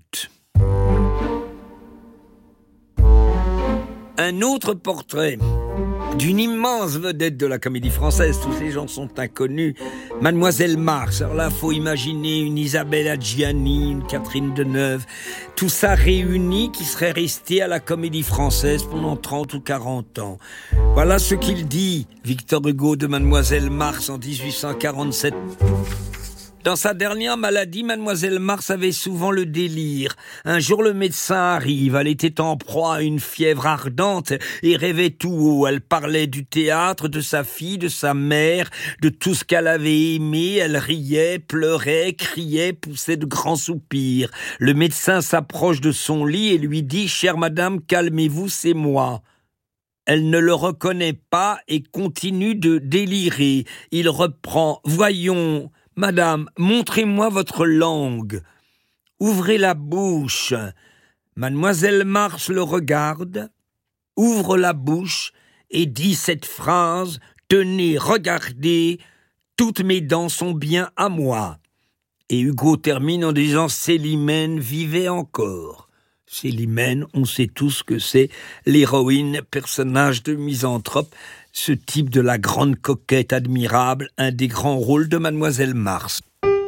Un autre portrait d'une immense vedette de la comédie française, tous ces gens sont inconnus, Mademoiselle Mars. Alors là, faut imaginer une Isabelle Adjiani, une Catherine Deneuve, tout ça réuni qui serait resté à la comédie française pendant trente ou quarante ans. Voilà ce qu'il dit, Victor Hugo, de Mademoiselle Mars en dix-huit cent quarante-sept. Dans sa dernière maladie, Mademoiselle Mars avait souvent le délire. Un jour, le médecin arrive. Elle était en proie à une fièvre ardente et rêvait tout haut. Elle parlait du théâtre, de sa fille, de sa mère, de tout ce qu'elle avait aimé. Elle riait, pleurait, criait, poussait de grands soupirs. Le médecin s'approche de son lit et lui dit « Chère madame, calmez-vous, c'est moi ». Elle ne le reconnaît pas et continue de délirer. Il reprend « Voyons ». « Madame, montrez-moi votre langue. Ouvrez la bouche. » Mademoiselle Mars le regarde, ouvre la bouche et dit cette phrase « Tenez, regardez, toutes mes dents sont bien à moi. » Et Hugo termine en disant « Célimène vivait encore. » Célimène, on sait tous que c'est l'héroïne, personnage de misanthrope, ce type de la grande coquette admirable, un des grands rôles de Mademoiselle Mars.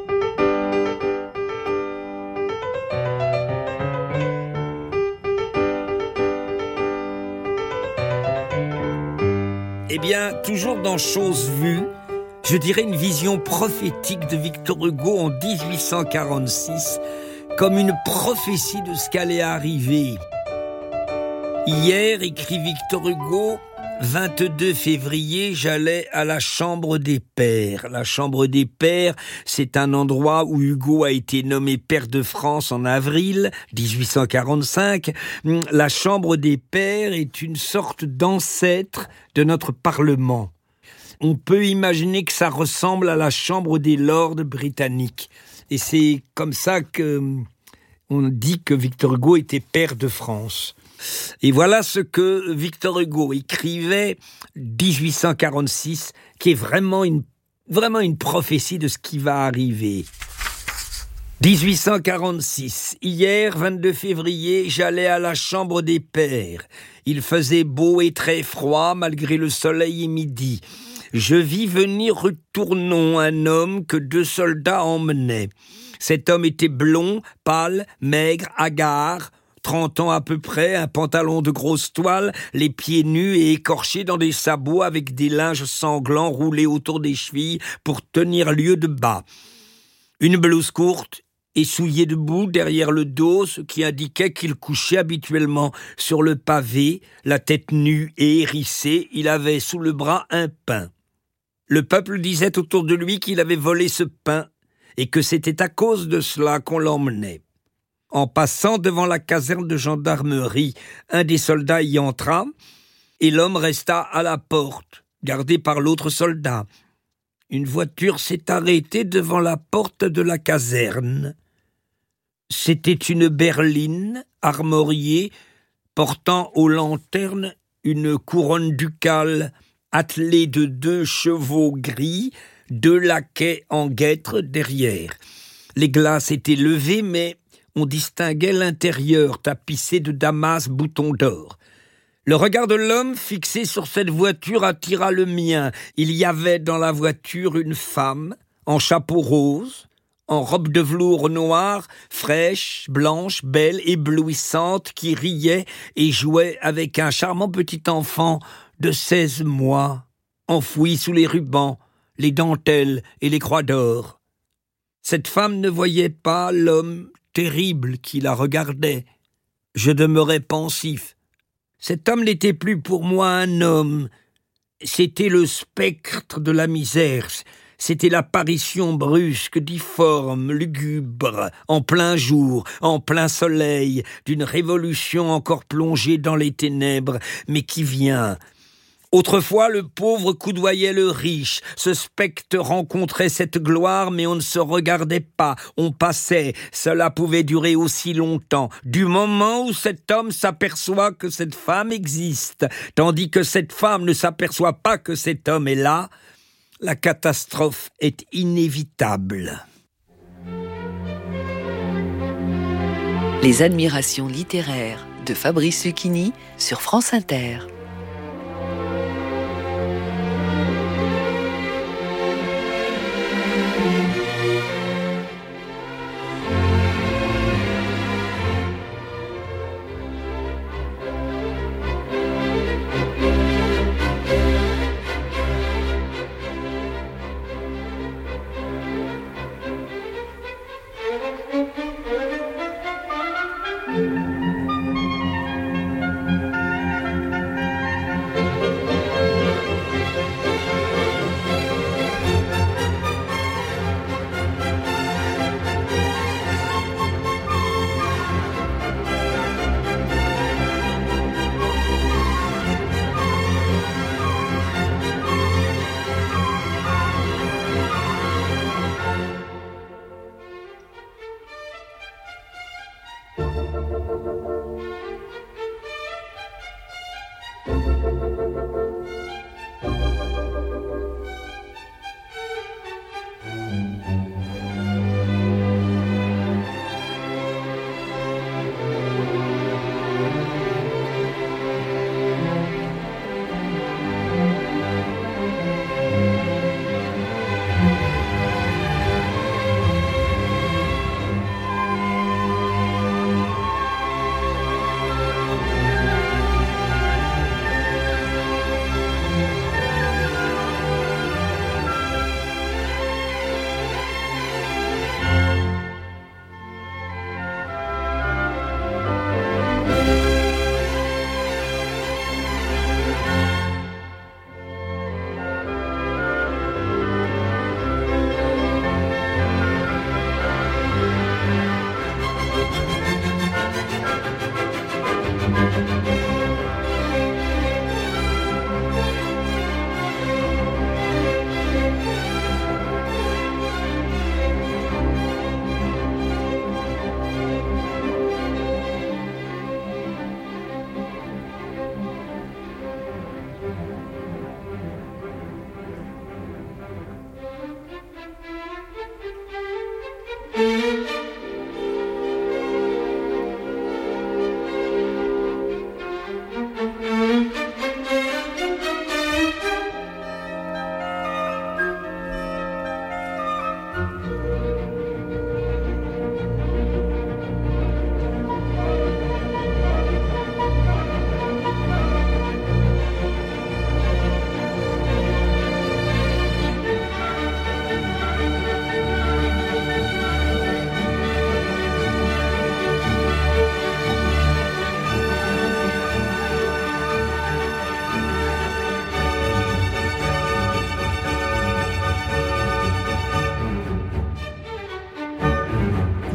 Eh bien, toujours dans Chose vue, je dirais une vision prophétique de Victor Hugo en dix-huit cent quarante-six, comme une prophétie de ce qu'allait arriver. Hier, écrit Victor Hugo, vingt-deux février, j'allais à la Chambre des Pairs. La Chambre des Pairs, c'est un endroit où Hugo a été nommé pair de France en avril dix-huit cent quarante-cinq. La Chambre des Pairs est une sorte d'ancêtre de notre Parlement. On peut imaginer que ça ressemble à la Chambre des Lords britanniques. Et c'est comme ça que on dit que Victor Hugo était pair de France. Et voilà ce que Victor Hugo écrivait dix-huit cent quarante-six, qui est vraiment une, vraiment une prophétie de ce qui va arriver. dix-huit cent quarante-six. Hier, vingt-deux février, j'allais à la Chambre des Pairs. Il faisait beau et très froid, malgré le soleil et midi. Je vis venir retournons un homme que deux soldats emmenaient. Cet homme était blond, pâle, maigre, hagard, trente ans à peu près, un pantalon de grosse toile, les pieds nus et écorchés dans des sabots avec des linges sanglants roulés autour des chevilles pour tenir lieu de bas. Une blouse courte, essuyée de boue derrière le dos, ce qui indiquait qu'il couchait habituellement sur le pavé, la tête nue et hérissée, il avait sous le bras un pain. Le peuple disait autour de lui qu'il avait volé ce pain et que c'était à cause de cela qu'on l'emmenait. En passant devant la caserne de gendarmerie, un des soldats y entra et l'homme resta à la porte, gardé par l'autre soldat. Une voiture s'est arrêtée devant la porte de la caserne. C'était une berline armoriée portant aux lanternes une couronne ducale attelée de deux chevaux gris, deux laquais en guêtre derrière. Les glaces étaient levées, mais on distinguait l'intérieur tapissé de damas boutons d'or. Le regard de l'homme fixé sur cette voiture attira le mien. Il y avait dans la voiture une femme, en chapeau rose, en robe de velours noir, fraîche, blanche, belle, éblouissante, qui riait et jouait avec un charmant petit enfant de seize mois, enfoui sous les rubans, les dentelles et les croix d'or. Cette femme ne voyait pas l'homme terrible qui la regardait. Je demeurais pensif. Cet homme n'était plus pour moi un homme. C'était le spectre de la misère. C'était l'apparition brusque, difforme, lugubre, en plein jour, en plein soleil, d'une révolution encore plongée dans les ténèbres, mais qui vient. Autrefois, le pauvre coudoyait le riche. Ce spectre rencontrait cette gloire, mais on ne se regardait pas. On passait. Cela pouvait durer aussi longtemps. Du moment où cet homme s'aperçoit que cette femme existe, tandis que cette femme ne s'aperçoit pas que cet homme est là, la catastrophe est inévitable. Les admirations littéraires de Fabrice Lucchini sur France Inter.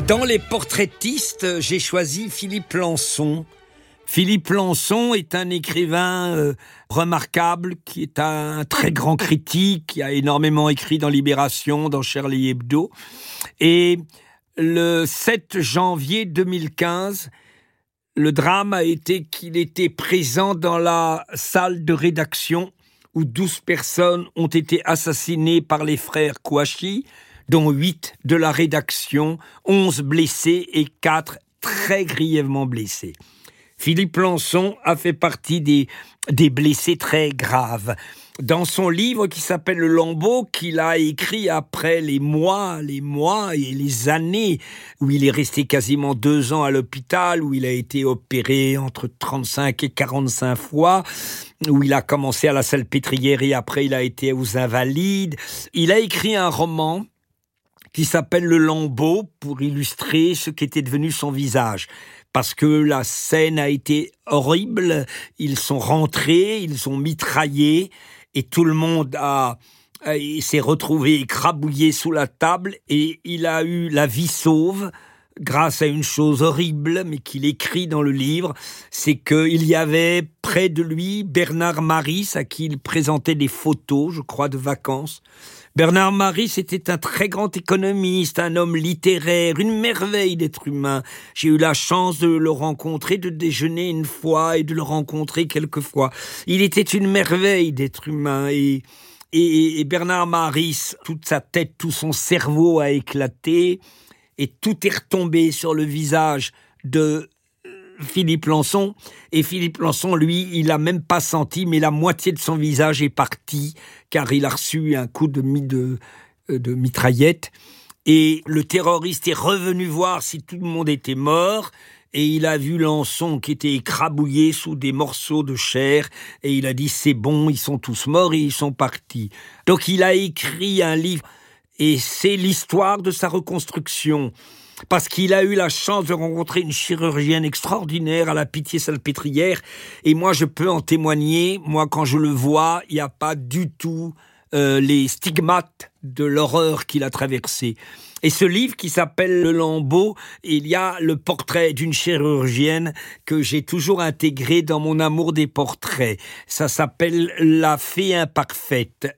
Dans les portraitistes, j'ai choisi Philippe Lançon. Philippe Lançon est un écrivain euh, remarquable, qui est un très grand critique, qui a énormément écrit dans Libération, dans Charlie Hebdo. Et le sept janvier deux mille quinze, le drame a été qu'il était présent dans la salle de rédaction où douze personnes ont été assassinées par les frères Kouachi, dont huit de la rédaction, onze blessés et quatre très grièvement blessés. Philippe Lançon a fait partie des, des blessés très graves. Dans son livre qui s'appelle Le Lambeau, qu'il a écrit après les mois, les mois et les années où il est resté quasiment deux ans à l'hôpital, où il a été opéré entre trente-cinq et quarante-cinq fois, où il a commencé à la Salpêtrière et après il a été aux Invalides. Il a écrit un roman qui s'appelle Le Lambeau pour illustrer ce qu'était devenu son visage. Parce que la scène a été horrible, ils sont rentrés, ils ont mitraillé, et tout le monde a, il s'est retrouvé écrabouillé sous la table, et il a eu la vie sauve, grâce à une chose horrible, mais qu'il écrit dans le livre, c'est qu'il y avait près de lui Bernard Maris, à qui il présentait des photos, je crois, de vacances. Bernard Maris était un très grand économiste, un homme littéraire, une merveille d'être humain. J'ai eu la chance de le rencontrer, de déjeuner une fois et de le rencontrer quelques fois. Il était une merveille d'être humain et, et, et Bernard Maris, toute sa tête, tout son cerveau a éclaté et tout est retombé sur le visage de Philippe Lançon. Et Philippe Lançon, lui, il n'a même pas senti, mais la moitié de son visage est partie, car il a reçu un coup de, de, de mitraillette. Et le terroriste est revenu voir si tout le monde était mort, et il a vu Lançon qui était écrabouillé sous des morceaux de chair, et il a dit « c'est bon, ils sont tous morts » et ils sont partis. Donc il a écrit un livre, et c'est l'histoire de sa reconstruction. Parce qu'il a eu la chance de rencontrer une chirurgienne extraordinaire à la Pitié-Salpêtrière. Et moi, je peux en témoigner. Moi, quand je le vois, il n'y a pas du tout euh, les stigmates de l'horreur qu'il a traversée. Et ce livre qui s'appelle Le Lambeau, il y a le portrait d'une chirurgienne que j'ai toujours intégré dans mon amour des portraits. Ça s'appelle La Fée Imparfaite.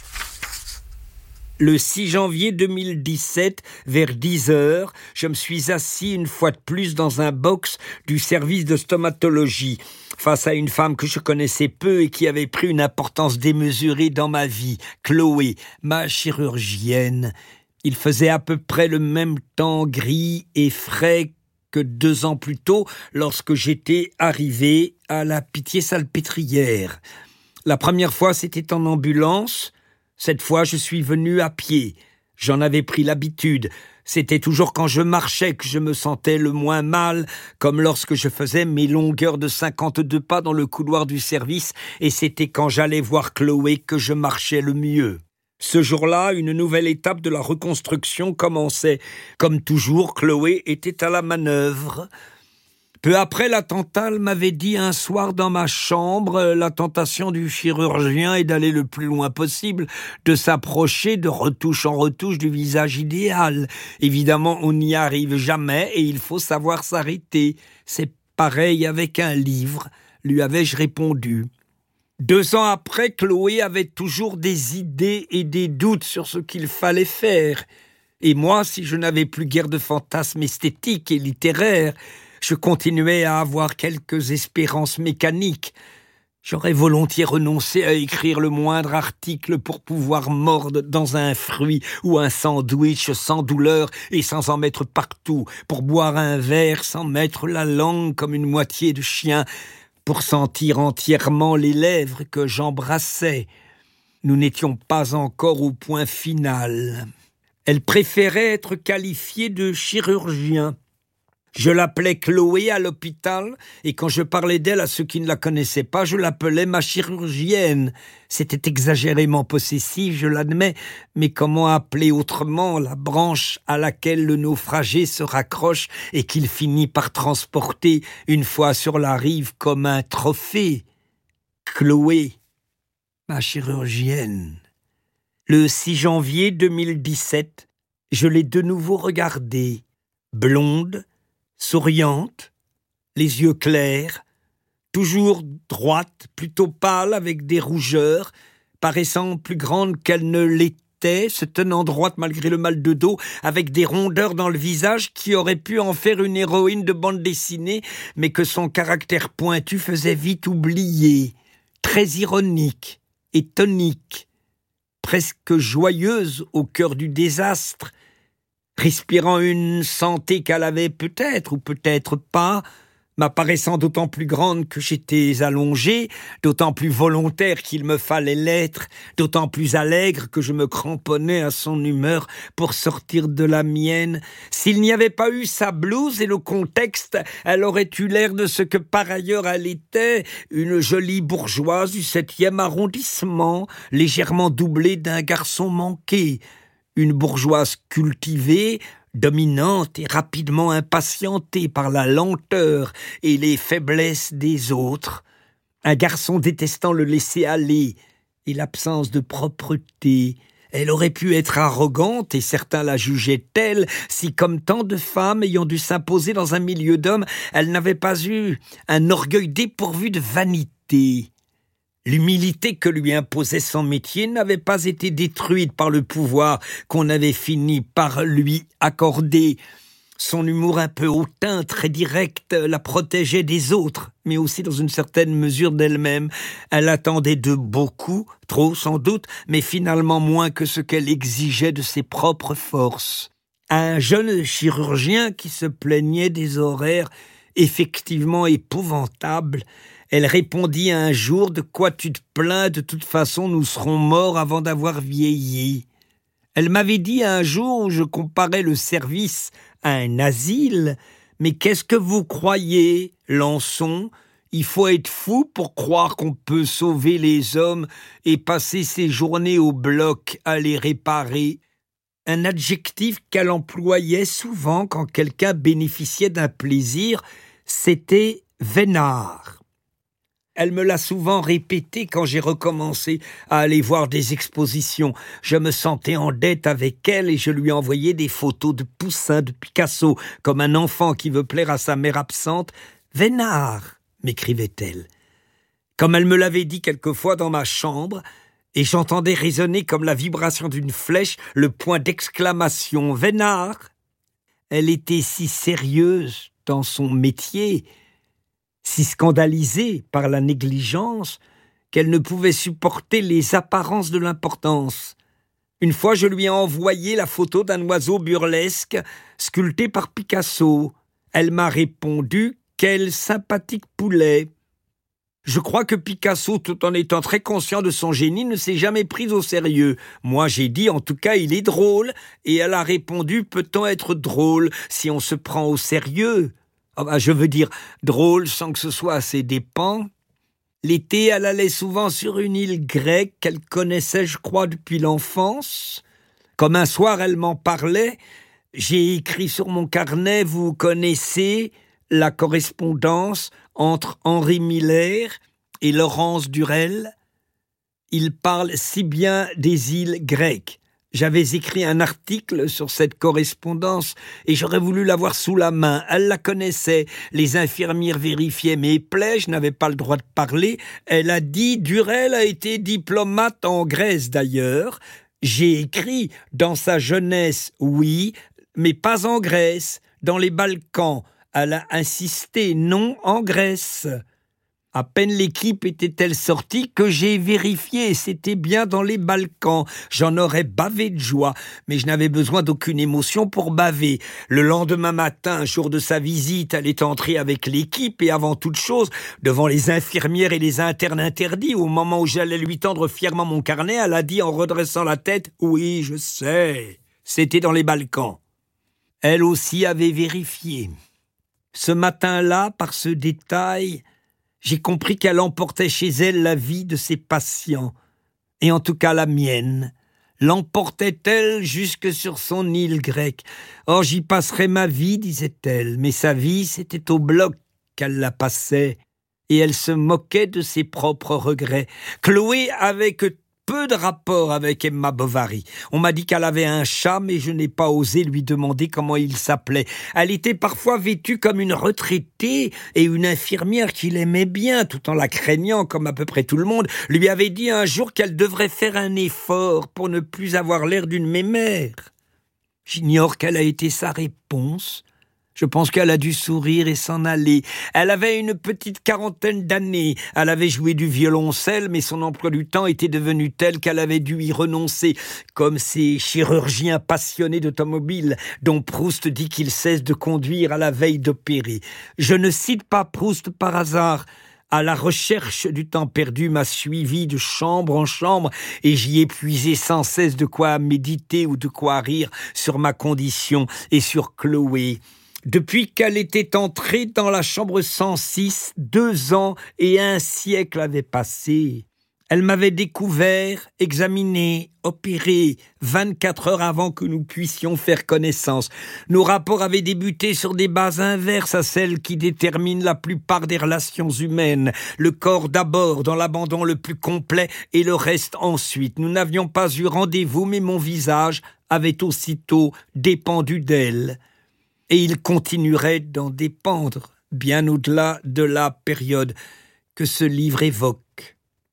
Le six janvier deux mille dix-sept, vers dix heures, je me suis assis une fois de plus dans un box du service de stomatologie, face à une femme que je connaissais peu et qui avait pris une importance démesurée dans ma vie, Chloé, ma chirurgienne. Il faisait à peu près le même temps gris et frais que deux ans plus tôt, lorsque j'étais arrivé à la Pitié-Salpêtrière. La première fois, c'était en ambulance. Cette fois, je suis venu à pied. J'en avais pris l'habitude. C'était toujours quand je marchais que je me sentais le moins mal, comme lorsque je faisais mes longueurs de cinquante-deux pas dans le couloir du service, et c'était quand j'allais voir Chloé que je marchais le mieux. Ce jour-là, une nouvelle étape de la reconstruction commençait. Comme toujours, Chloé était à la manœuvre. Peu après l'attentat, elle m'avait dit un soir dans ma chambre, la tentation du chirurgien est d'aller le plus loin possible, de s'approcher de retouche en retouche du visage idéal. Évidemment, on n'y arrive jamais et il faut savoir s'arrêter. C'est pareil avec un livre, lui avais-je répondu. Deux ans après, Chloé avait toujours des idées et des doutes sur ce qu'il fallait faire. Et moi, si je n'avais plus guère de fantasmes esthétiques et littéraires, je continuais à avoir quelques espérances mécaniques. J'aurais volontiers renoncé à écrire le moindre article pour pouvoir mordre dans un fruit ou un sandwich sans douleur et sans en mettre partout, pour boire un verre sans mettre la langue comme une moitié de chien, pour sentir entièrement les lèvres que j'embrassais. Nous n'étions pas encore au point final. Elle préférait être qualifiée de chirurgien. Je l'appelais Chloé à l'hôpital, et quand je parlais d'elle à ceux qui ne la connaissaient pas, je l'appelais ma chirurgienne. C'était exagérément possessif, je l'admets, mais comment appeler autrement la branche à laquelle le naufragé se raccroche et qu'il finit par transporter une fois sur la rive comme un trophée? Chloé, ma chirurgienne. Le six janvier deux mille dix-sept, je l'ai de nouveau regardée. blonde, souriante, les yeux clairs, toujours droite, plutôt pâle avec des rougeurs, paraissant plus grande qu'elle ne l'était, se tenant droite malgré le mal de dos, avec des rondeurs dans le visage qui auraient pu en faire une héroïne de bande dessinée, mais que son caractère pointu faisait vite oublier, très ironique et tonique, presque joyeuse au cœur du désastre, respirant une santé qu'elle avait peut-être ou peut-être pas, m'apparaissant d'autant plus grande que j'étais allongé, d'autant plus volontaire qu'il me fallait l'être, d'autant plus allègre que je me cramponnais à son humeur pour sortir de la mienne. S'il n'y avait pas eu sa blouse et le contexte, elle aurait eu l'air de ce que par ailleurs elle était, une jolie bourgeoise du septième arrondissement, légèrement doublée d'un garçon manqué, une bourgeoise cultivée, dominante et rapidement impatientée par la lenteur et les faiblesses des autres, un garçon détestant le laisser-aller et l'absence de propreté. Elle aurait pu être arrogante, et certains la jugeaient telle, si comme tant de femmes ayant dû s'imposer dans un milieu d'hommes, elle n'avait pas eu un orgueil dépourvu de vanité. L'humilité que lui imposait son métier n'avait pas été détruite par le pouvoir qu'on avait fini par lui accorder. Son humour un peu hautain, très direct, la protégeait des autres, mais aussi dans une certaine mesure d'elle-même. Elle attendait de beaucoup, trop sans doute, mais finalement moins que ce qu'elle exigeait de ses propres forces. Un jeune chirurgien qui se plaignait des horaires effectivement épouvantables, elle répondit un jour « De quoi tu te plains, de toute façon nous serons morts avant d'avoir vieilli ». Elle m'avait dit un jour où je comparais le service à un asile « Mais qu'est-ce que vous croyez, Lançon ? Il faut être fou pour croire qu'on peut sauver les hommes et passer ses journées au bloc à les réparer ». Un adjectif qu'elle employait souvent quand quelqu'un bénéficiait d'un plaisir, c'était « vénard ». Elle me l'a souvent répété quand j'ai recommencé à aller voir des expositions. Je me sentais en dette avec elle et je lui envoyais des photos de Poussin, de Picasso, comme un enfant qui veut plaire à sa mère absente. « Vénard !» m'écrivait-elle. Comme elle me l'avait dit quelquefois dans ma chambre, et j'entendais résonner comme la vibration d'une flèche le point d'exclamation « Vénard !» Elle était si sérieuse dans son métier, si scandalisée par la négligence, qu'elle ne pouvait supporter les apparences de l'importance. Une fois, je lui ai envoyé la photo d'un oiseau burlesque sculpté par Picasso. Elle m'a répondu « Quel sympathique poulet !» Je crois que Picasso, tout en étant très conscient de son génie, ne s'est jamais pris au sérieux. Moi, j'ai dit « En tout cas, il est drôle » et elle a répondu « Peut-on être drôle si on se prend au sérieux ?» Je veux dire, drôle sans que ce soit à ses dépens. L'été, elle allait souvent sur une île grecque qu'elle connaissait, je crois, depuis l'enfance. Comme un soir, elle m'en parlait. J'ai écrit sur mon carnet, vous connaissez la correspondance entre Henri Miller et Laurence Durel. Il parle si bien des îles grecques. J'avais écrit un article sur cette correspondance et j'aurais voulu l'avoir sous la main. Elle la connaissait. Les infirmières vérifiaient mes plaies, je n'avais pas le droit de parler. Elle a dit « Durel a été diplomate en Grèce d'ailleurs ». J'ai écrit « Dans sa jeunesse, oui, mais pas en Grèce, dans les Balkans ». Elle a insisté « Non, en Grèce ». À peine l'équipe était-elle sortie que j'ai vérifié et c'était bien dans les Balkans. J'en aurais bavé de joie, mais je n'avais besoin d'aucune émotion pour baver. Le lendemain matin, jour de sa visite, elle est entrée avec l'équipe et avant toute chose, devant les infirmières et les internes interdits, au moment où j'allais lui tendre fièrement mon carnet, elle a dit en redressant la tête « Oui, je sais, c'était dans les Balkans ». Elle aussi avait vérifié. Ce matin-là, par ce détail, j'ai compris qu'elle emportait chez elle la vie de ses patients, et en tout cas la mienne. L'emportait-elle jusque sur son île grecque? Or, j'y passerai ma vie, disait-elle, mais sa vie, c'était au bloc qu'elle la passait, et elle se moquait de ses propres regrets. Chloé avait que peu de rapport avec Emma Bovary. On m'a dit qu'elle avait un chat, mais je n'ai pas osé lui demander comment il s'appelait. Elle était parfois vêtue comme une retraitée et une infirmière qui l'aimait bien, tout en la craignant comme à peu près tout le monde, lui avait dit un jour qu'elle devrait faire un effort pour ne plus avoir l'air d'une mémère. J'ignore quelle a été sa réponse. Je pense qu'elle a dû sourire et s'en aller. Elle avait une petite quarantaine d'années. Elle avait joué du violoncelle, mais son emploi du temps était devenu tel qu'elle avait dû y renoncer, comme ces chirurgiens passionnés d'automobile dont Proust dit qu'il cesse de conduire à la veille d'opérer. Je ne cite pas Proust par hasard. À la recherche du temps perdu m'a suivi de chambre en chambre et j'y ai puisé sans cesse de quoi méditer ou de quoi rire sur ma condition et sur Chloé. Depuis qu'elle était entrée dans la chambre cent six, deux ans et un siècle avaient passé. Elle m'avait découvert, examiné, opéré, vingt-quatre heures avant que nous puissions faire connaissance. Nos rapports avaient débuté sur des bases inverses à celles qui déterminent la plupart des relations humaines. Le corps d'abord, dans l'abandon le plus complet, et le reste ensuite. Nous n'avions pas eu rendez-vous, mais mon visage avait aussitôt dépendu d'elle. Et il continuerait d'en dépendre, bien au-delà de la période que ce livre évoque.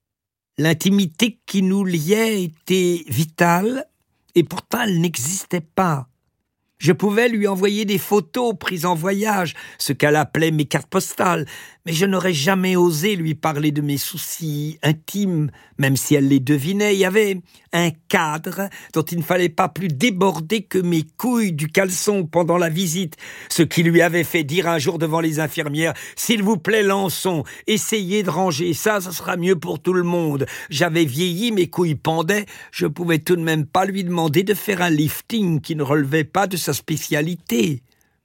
L'intimité qui nous liait était vitale, et pourtant elle n'existait pas. Je pouvais lui envoyer des photos prises en voyage, ce qu'elle appelait mes cartes postales, mais je n'aurais jamais osé lui parler de mes soucis intimes, même si elle les devinait. Il y avait un cadre dont il ne fallait pas plus déborder que mes couilles du caleçon pendant la visite, ce qui lui avait fait dire un jour devant les infirmières « S'il vous plaît, Lançon, essayez de ranger ça, ça sera mieux pour tout le monde. » J'avais vieilli, mes couilles pendaient, je pouvais tout de même pas lui demander de faire un lifting qui ne relevait pas de sa spécialité.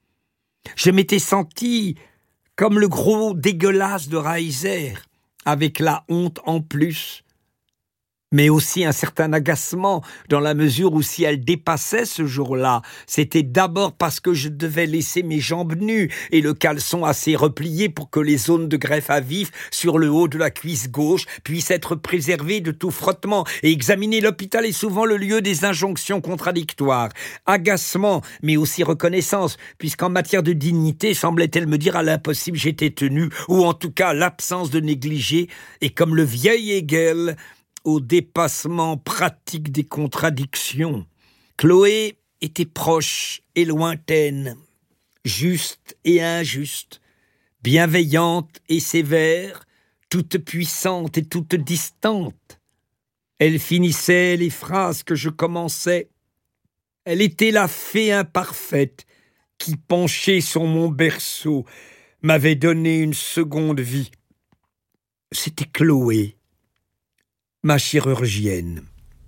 Je m'étais senti comme le gros dégueulasse de Reiser, avec la honte en plus, mais aussi un certain agacement, dans la mesure où si elle dépassait ce jour-là, c'était d'abord parce que je devais laisser mes jambes nues et le caleçon assez replié pour que les zones de greffe à vif sur le haut de la cuisse gauche puissent être préservées de tout frottement, et examiner l'hôpital est souvent le lieu des injonctions contradictoires. Agacement, mais aussi reconnaissance, puisqu'en matière de dignité, semblait-elle me dire à l'impossible j'étais tenu, ou en tout cas l'absence de négligé, et comme le vieil Hegel, au dépassement pratique des contradictions. Chloé était proche et lointaine, juste et injuste, bienveillante et sévère, toute puissante et toute distante. Elle finissait les phrases que je commençais. Elle était la fée imparfaite qui, penchée sur mon berceau, m'avait donné une seconde vie. C'était Chloé, ma chirurgienne.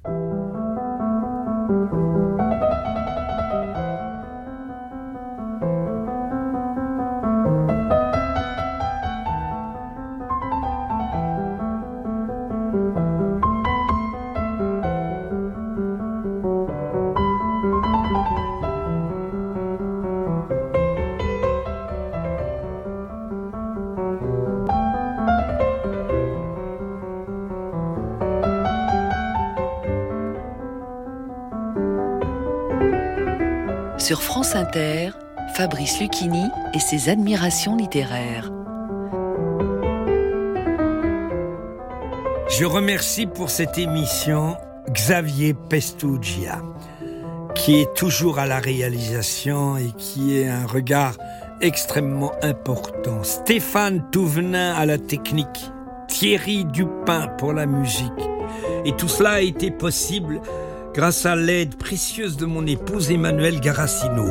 Sur France Inter, Fabrice Lucchini et ses admirations littéraires. Je remercie pour cette émission Xavier Pestuggia, qui est toujours à la réalisation et qui est un regard extrêmement important. Stéphane Touvenin à la technique, Thierry Dupin pour la musique. Et tout cela a été possible grâce à l'aide précieuse de mon épouse Emmanuelle Garacino.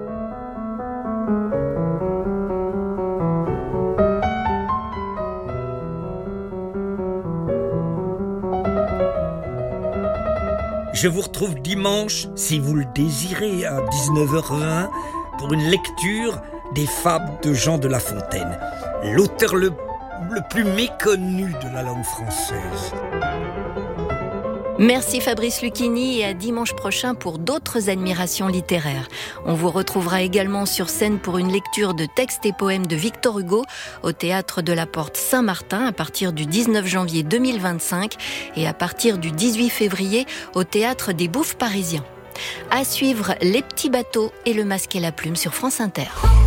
Je vous retrouve dimanche, si vous le désirez, à dix-neuf heures vingt, pour une lecture des fables de Jean de La Fontaine, l'auteur le, le plus méconnu de la langue française. Merci Fabrice Lucchini et à dimanche prochain pour d'autres admirations littéraires. On vous retrouvera également sur scène pour une lecture de textes et poèmes de Victor Hugo au Théâtre de la Porte Saint-Martin à partir du dix-neuf janvier deux mille vingt-cinq et à partir du dix-huit février au Théâtre des Bouffes parisiens. À suivre Les Petits Bateaux et Le Masque et la Plume sur France Inter.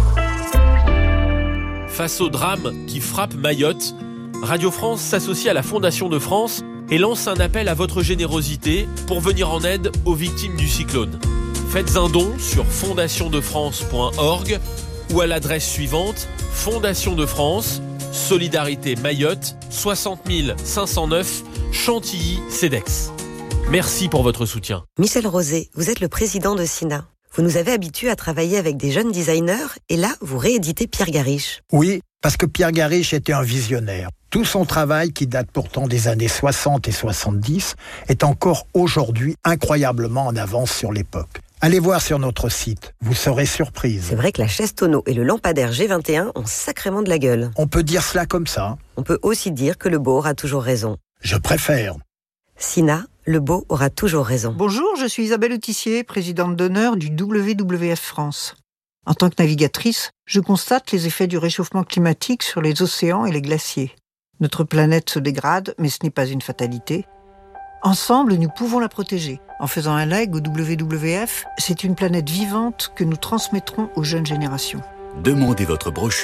Face au drame qui frappe Mayotte, Radio France s'associe à la Fondation de France et lance un appel à votre générosité pour venir en aide aux victimes du cyclone. Faites un don sur fondation de france point org ou à l'adresse suivante: Fondation de France, Solidarité Mayotte, soixante mille cinq cent neuf, Chantilly-Cedex. Merci pour votre soutien. Michel Rosé, vous êtes le président de Sina. Vous nous avez habitués à travailler avec des jeunes designers et là, vous rééditez Pierre Gariche. Oui, parce que Pierre Gariche était un visionnaire. Tout son travail, qui date pourtant des années soixante et soixante-dix, est encore aujourd'hui incroyablement en avance sur l'époque. Allez voir sur notre site, vous serez surprise. C'est vrai que la chaise tonneau et le lampadaire G vingt et un ont sacrément de la gueule. On peut dire cela comme ça. On peut aussi dire que le beau aura toujours raison. Je préfère. Sina, le beau aura toujours raison. Bonjour, je suis Isabelle Autissier, présidente d'honneur du W W F France. En tant que navigatrice, je constate les effets du réchauffement climatique sur les océans et les glaciers. Notre planète se dégrade, mais ce n'est pas une fatalité. Ensemble, nous pouvons la protéger. En faisant un leg au W W F, c'est une planète vivante que nous transmettrons aux jeunes générations. Demandez votre brochure